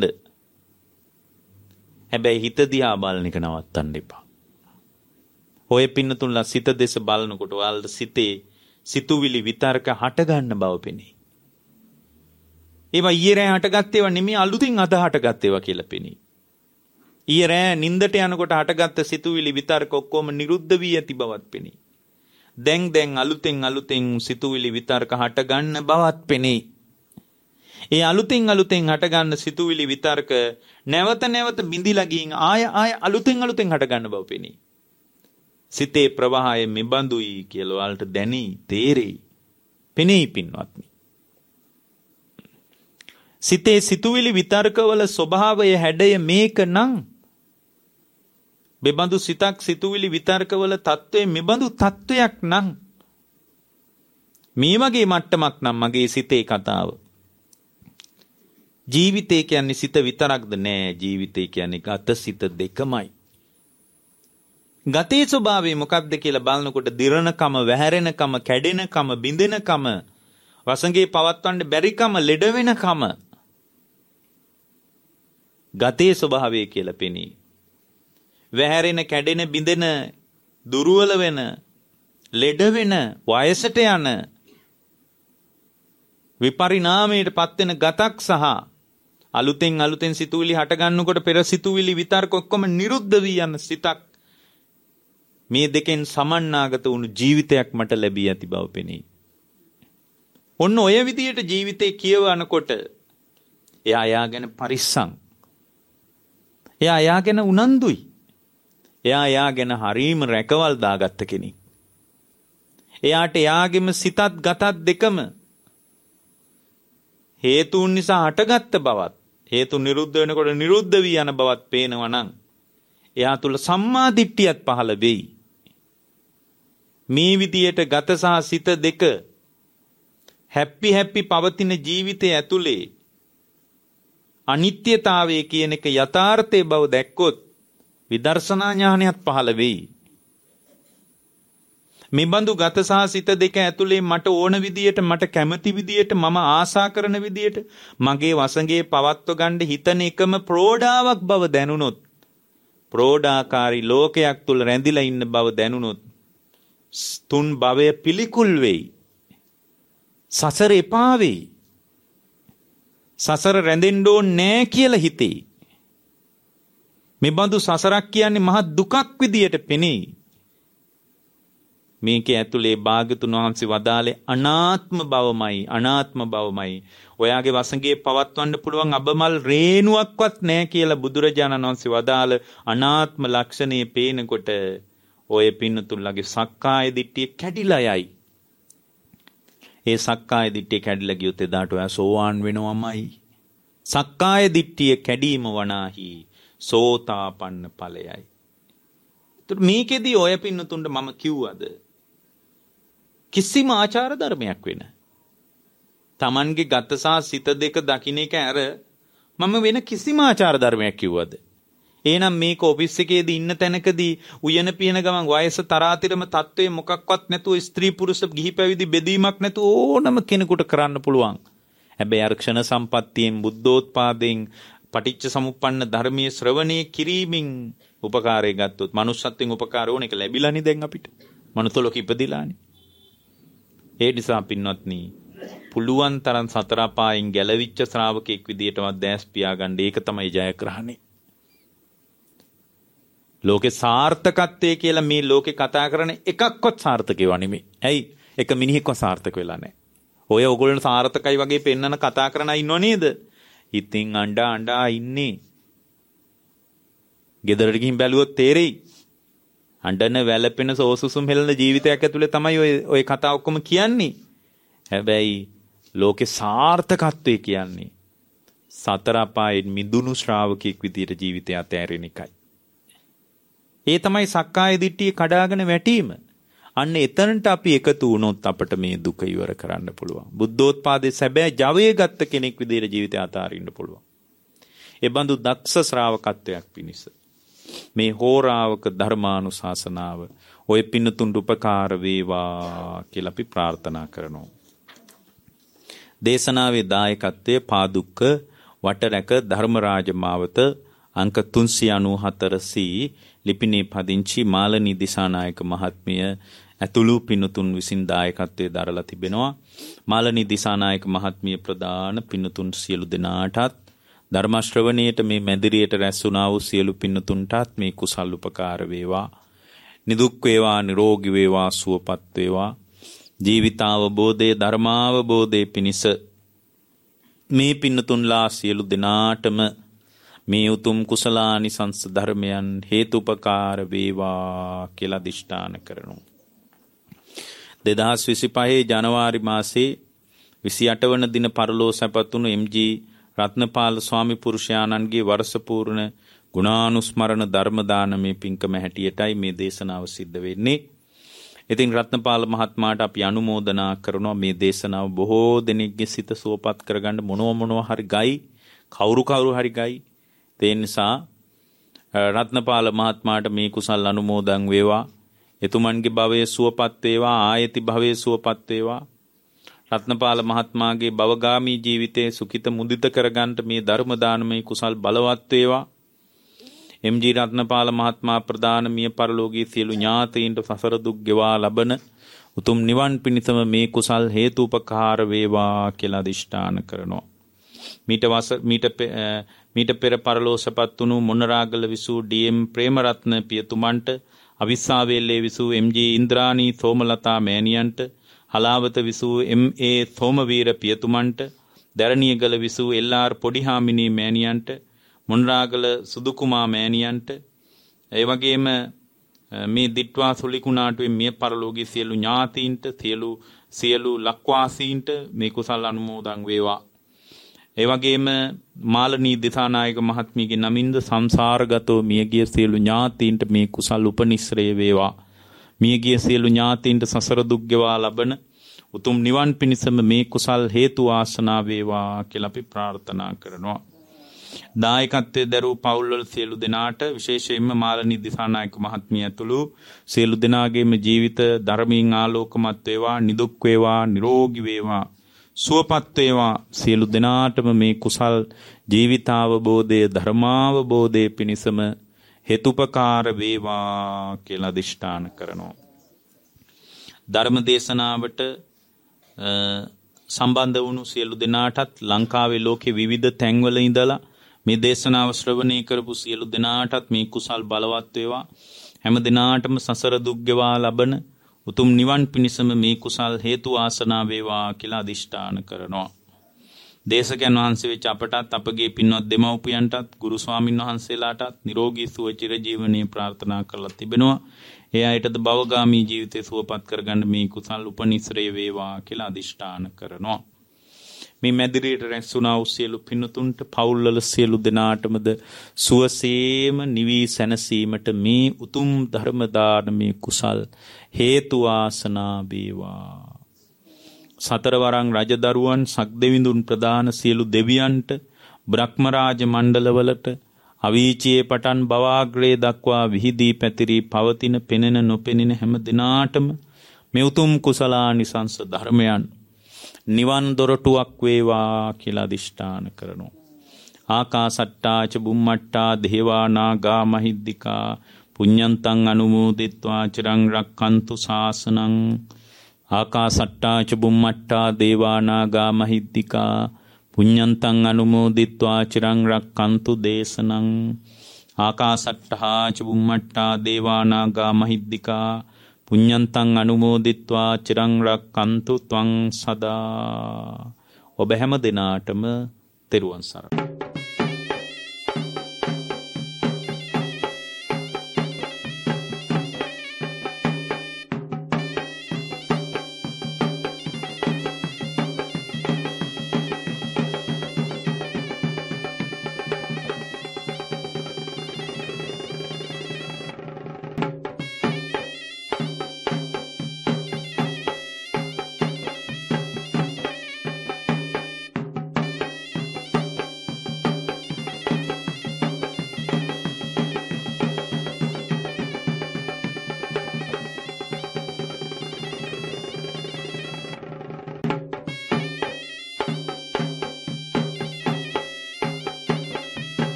Speaker 1: හැබැයි හිත දිහා බලන එක නවත්තන්න එපා. ඔය පින තුනලා සිත දෙස බලනකොට ඔයාලට සිතේ සිතුවිලි විතර්ක හට ගන්න බව පෙනේ. ඒවා ඊයේ රෑ හටගත් ඒවා නෙමෙයි අලුතින් අද හටගත් ඒවා කියලා පෙනේ. ඊයේ රෑ නින්දට යනකොට හටගත්ත සිතුවිලි විතර්ක ඔක්කොම නිරුද්ධ වී ඇති බවත් පෙනේ. දැන් දැන් අලුතෙන් අලුතෙන් සිතුවිලි විතර්ක හට ගන්න බවත් පෙනේ. ඒ අලුතෙන් අලුතෙන් හට ගන්න සිතුවිලි විතර්ක නැවත නැවත බිඳිලා ගින් ආය ආය අලුතෙන් අලුතෙන් හට ගන්න බව පෙනේ. සිතේ ප්‍රවාහය මෙබඳුයි කියලා ඔයාලට දැනි තේරෙයි. පෙනේ පින්වත්නි. සිතේ සිතුවිලි විතර්කවල ස්වභාවය හැඩය මේක නම් මෙබඳු සිතක් සිතුවිලි විතර්කවල తත්වයේ මෙබඳු తත්වයක් නම් මේ වගේ මට්ටමක් නම් මගේ සිතේ කතාව. ජීවිතය කියන්නේ සිත විතරක්ද? නෑ, ජීවිතය කියන්නේ ගත සිත දෙකමයි. ගතේ ස්වභාවය මොකක්ද කියලා බලනකොට දිරණකම, වැහැරෙනකම, කැඩෙනකම, බිඳෙනකම, වසඟේ පවත්වන්න බැරිකම, ලෙඩ වෙනකම ගතේ ස්වභාවය කියලා පෙනේ. වැහැරෙන, කැඩෙන, බිඳෙන, දුර්වල වෙන, ලෙඩ වෙන, වයසට යන, විපරිණාමයට පත් වෙන ගතක් සහ අලුතෙන් අලුතෙන් සිතුවිලි හට ගන්නකොට පෙර සිතුවිලි විතර්ක ඔක්කොම නිරුද්ධ වී යන සිතක්, මේ දෙකෙන් සමන්නාගත වුණු ජීවිතයක් මට ලැබී ඇති බව පෙනේ. ඔන්න ඔය විදියට ජීවිතේ කියවනකොට එයා එයා ගැන පරිස්සම්. එයා එයා ගැන උනන්දුයි. එයා එයා ගැන හරීම රැකවල් දාගත්ත කෙනෙක්. එයාට එයාගෙම සිතත් ගතත් දෙකම හේතුන් නිසා හටගත්ත බවත්, හේතු නිරුද්ධ වෙනකොට නිරුද්ධ වී යන බවත් පේනවා නම් එයා තුල සම්මා දිට්ඨියක් පහළ වෙයි. මේ විදියට ගත සහ සිත දෙක හැපි හැපි පවතින ජීවිතය ඇතුලේ අනිත්‍යතාවය කියන එක යථාර්ථයේ බව දැක්කොත් විදර්ශනා ඥානයක් පහළ වෙයි. මේ බඳු ගත සහ සිත දෙක ඇතුලේ මට ඕන විදියට, මට කැමති විදියට, මම ආසා කරන විදියට මගේ වසඟේ පවත්ව ගන්න හිතන එකම ප්‍රෝඩාවක් බව දැනුනොත්, ප්‍රෝඩාකාරී ලෝකයක් තුල රැඳිලා ඉන්න බව දැනුනොත් තුන් භවය පිළිකුල් වෙයි. සසර එපා වෙයි. සසර රැඳෙන්න ඕනේ නෑ කියලා හිතේ. මේ බඳු සසරක් කියන්නේ මහ දුකක් විදියට පෙනේ. මේකේ ඇතුලේ භාග්‍යතුන් වහන්සේ වදාළේ අනාත්ම බවමයි, අනාත්ම බවමයි. ඔයාගේ වසඟේ පවත්වන්න පුළුවන් අබමල් රේණුවක්වත් නැහැ කියලා බුදුරජාණන් වහන්සේ වදාළ අනාත්ම ලක්ෂණයේ පේනකොට ඔය පින්නතුල්ලගේ සක්කාය දිට්ඨිය කැඩිලා යයි. ඒ සක්කාය දිට්ඨිය කැඩිලා ගියොත් එදාට ඔයා සෝවාන් වෙනවමයි. සක්කාය දිට්ඨිය කැඩීම වනාහි සෝතාපන්න ඵලයයි. ඒත් මේකෙදී ඔය පින්නතුන්ට මම කිව්වද කිසිම ආචාර ධර්මයක් වෙන. Tamange ගත සහ සිත දෙක දකින්න එක ඇර මම වෙන කිසිම ආචාර ධර්මයක් කිව්වද? එහෙනම් මේක ඔෆිස් එකේදී ඉන්න තැනකදී උයන පියන ගමන් වයස තරාතිරම තත්වයේ මොකක්වත් නැතුව ස්ත්‍රී පුරුෂ ගිහි පැවිදි බෙදීමක් නැතුව ඕනම කෙනෙකුට කරන්න පුළුවන්. හැබැයි අර්ක්ෂණ සම්පත්තියෙන්, බුද්ධෝත්පාදයෙන්, පටිච්ච සමුප්පන්න ධර්මයේ ශ්‍රවණය කිරීමෙන් උපකාරය ගත්තොත්, manussත්වෙන් උපකාර ඕන එක ලැබිලානේ දැන් අපිට. මනුතලොක ඉපදිලානේ. ඒ නිසා පින්වත්නි, පුළුවන් තරම් සතර අපායන් ගැලවිච්ච ශ්‍රාවකෙක් විදියටවත් දැස් පියාගන්න. ඒක තමයි ජයග්‍රහණය. ලෝකේ සාර්ථකත්වයේ කියලා මේ ලෝකේ කතා කරන එකක්වත් සාර්ථක ඒවා නෙමෙයි. ඇයි? එක මිනිහෙක්වත් සාර්ථක වෙලා නැහැ. ඔය ඕගොල්ලෝ සාර්ථකයි වගේ පෙන්නන කතා කරන අය ඉන්නව නේද? ඉතින් අඬා අඬා ඉන්නේ. ගෙදරට ගිහින් බැලුවොත් තේරෙයි. අඬන වැළපෙන සෝසුසුම් හෙළන ජීවිතයක් ඇතුලේ තමයි ඔය ඔය කතා ඔක්කොම කියන්නේ. හැබැයි ලෝකේ සාර්ථකත්වය කියන්නේ සතර අපායෙන් මිදුණු ශ්‍රාවකෙක් විදියට ජීවිතය අතෑරෙන එකයි. ඒ තමයි සක්කාය දිට්ඨිය කඩාගෙන වැටීම. අන්න එතනට අපි එකතු වුණොත් අපිට මේ දුක ඉවර කරන්න පුළුවන්. බුද්ධෝත්පාදයේ සැබෑ ජවය ගත්ත කෙනෙක් විදියට ජීවිතය අතාරින්න පුළුවන්. ඒ බඳු දක්ෂ ශ්‍රාවකත්වයක් පිණිස මේ හෝරාවක ධර්මානුශාසනාව ඔය පින්නතුන්ට උපකාර වේවා කියලා අපි ප්‍රාර්ථනා කරනවා. දේශනාවේ දායකත්වයේ පාදුක්ක වටරැක ධර්මරාජ මාවත අංක තුන්සිය අනූහතර සී ලිපිනේ පදිංචි මාලනී දිසානායක මහත්මිය ඇතුළු පින්නතුන් විසින් දායකත්වයේ දරලා තිබෙනවා. මාලනී දිසානායක මහත්මිය ප්‍රදාන පින්නතුන් සියලු දෙනාටත් ධර්ම ශ්‍රවණයට මේ මැදිරියට රැස් වුණා වූ සියලු පින්නතුන්ටත් මේ කුසල් උපකාර වේවා. නිදුක් වේවා, නිරෝගී වේවා, සුවපත් වේවා. ජීවිතාවබෝධයේ ධර්මාවබෝධයේ පිණිස මේ පින්නතුන්ලා සියලු දෙනාටම මේ උතුම් කුසලානිසංස ධර්මයන් හේතුපකාර වේවා කියලා අදිෂ්ඨාන කරනවා. දෙදහස් විසිපහේ ජනවාරි මාසේ විසිඅට වන දින පරලෝ සැපතුණු එම්.ජී. රත්නපාල ස්වාමි පුරුෂයාණන්ගේ වර්ෂ පූර්ණ ගුණානුස්මරණ ධර්ම දානමේ පින්කම හැටියටයි මේ දේශනාව සිද්ධ වෙන්නේ. ඉතින් රත්නපාල මහත්මයාට අපි අනුමෝදනා කරනවා මේ දේශනාව බොහෝ දෙනෙක්ගේ සිත සුවපත් කරගන්න මොනව මොනව හරි ගයි, කවුරු කවුරු හරි ගයි. ඒ නිසා රත්නපාල මහත්මයාට මේ කුසල් අනුමෝදන් වේවා. එතුමන්ගේ භවයේ සුවපත් වේවා, ආයති භවයේ සුවපත් වේවා. රත්නපාල මහත්මයාගේ භවගාමී ජීවිතයේ සුඛිත මුදිත කරගන්නට මේ ධර්ම දානමය කුසල් බලවත් වේවා. එම්.ජී. රත්නපාල මහත්මයා ප්‍රදාන මිය පරලෝකීය සියලු ඥාතීන්ට සසර දුක් ගෙවා ලබන උතුම් නිවන් පිණිසම මේ කුසල් හේතුපකාර වේවා කියලා අදිෂ්ඨාන කරනවා. මීට වස මීට මීට පෙර පරලෝසපත් වුණු මොනරාගල විසූ ඩී.එම්. ප්‍රේමරත්න පියතුමන්ට, අවිස්සාවේල්ලේ විසූ එම්.ජී. ඉන්ද්‍රාණී සෝමලතා මෑණියන්ට, හලාවත විසූ එම්.ඒ. සෝමවීර පියතුමන්ට, දැරණියගල විසූ එල්.ආර්. පොඩිහාමිනී මෑණියන්ට, මොනරාගල සුදුකුමා මෑණියන්ට, ඒ වගේම මේ දිට්වා සුලිකුණාටුවේ මිය පරලෝකීය සියලු ඥාතීන්ට, සියලු සියලු ලක්වාසීන්ට මේ කුසල් අනුමෝදන් වේවා. ඒ වගේම මාලනී දිසානායක මහත්මියගේ නමින්ද සංසාරගතව මියගිය සියලු ඥාතීන්ට මේ කුසල් උපනිශ්‍රේ වේවා. මියගිය සියලු ඥාතීන්ට සසර දුක් ගෙවා ලබන උතුම් නිවන් පිණිසම මේ කුසල් හේතු වාසනා වේවා කියලා අපි ප්‍රාර්ථනා කරනවා. දායකත්වයේ දරූ පවුල්වල සියලු දෙනාට, විශේෂයෙන්ම මාලනී දිසානායක මහත්මිය ඇතුළු සියලු දෙනාගේම ජීවිත ධර්මයෙන් ආලෝකමත් වේවා, නිදුක් වේවා, නිරෝගී වේවා, සුවපත් වේවා. සියලු දෙනාටම මේ කුසල් ජීවිතාවබෝධයේ ධර්මාවබෝධයේ පිණිසම හේතුපකාර වේවා කියලා අදිෂ්ඨාන කරනවා. ධර්ම දේශනාවට සම්බන්ධ වුණු සියලු දෙනාටත්, ලංකාවේ ලෝකේ විවිධ තැන්වල ඉඳලා මේ දේශනාව ශ්‍රවණය කරපු සියලු දෙනාටත් මේ කුසල් බලවත් වේවා. හැම දිනාටම සසර දුක් ගෙවා ලබන උතුම් නිවන් පිණිසම මේ කුසල් හේතු ආසනා වේවා කියලා අදිෂ්ඨාන කරනවා. දේශකයන් වහන්සේ වෙච්ච අපටත්, අපගේ පින්වත් දෙමව්පියන්ටත්, ගුරු ස්වාමින් වහන්සේලාටත් නිරෝගී සුව චිර ජීවනයේ ප්‍රාර්ථනා කරලා තිබෙනවා. ඒ අයටද භවගාමී ජීවිතේ සුවපත් කරගන්න මේ කුසල් උපනිශ්‍රේ වේවා කියලා අදිෂ්ඨාන කරනවා. මේ මැදිරියට රැස් වුණා වූ සියලු පින්තුන්ට, පවුල්වල සියලු දෙනාටමද සුවසේම නිවි සැනසීමට මේ උතුම් ධර්ම දානමේ කුසල් හේතු වාසනා වේවා. සතරවරන් රජදරුවන්, සක්දෙවිඳුන් ප්‍රදාන සියලු දෙවියන්ට, බ්‍රහ්මරාජ මණ්ඩලවලට, අවීචියේ පටන් බවාග්‍රේ දක්වා විහිදී පැතිරී පවතින පෙනෙන නොපෙනෙන හැම දිනාටම මේ උතුම් කුසලානිසංස ධර්මයන් නිවන් දොරටුවක් වේවා කියලා අදිෂ්ඨාන කරනවා. ආකාසට්ටා ච බුම්මට්ටා දේවා නාග මහිද්దికා පුඤ්ඤන්තං අනුමෝදිත්වා චිරං රක්ඛන්තු ශාසනං. ආකාසට්ටා ච බුම්මට්ටා දේවා නාග මහිද්దికා පුඤ්ඤන්තං අනුමෝදිත්වා චිරං රක්ඛන්තු දේශනං. ආකාසට්ටා ච බුම්මට්ටා දේවා නාග මහිද්దికා පුඤ්ඤන්තං අනුමෝදිත්වා චිරං රක්ඛන්තු ත්වං සදා. ඔබ හැම දිනාටම තෙරුවන් සරණයි.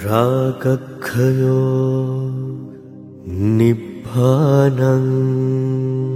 Speaker 2: ರಾಗಕ್ಷಯೋ ನಿಬ್ಬಾನಂ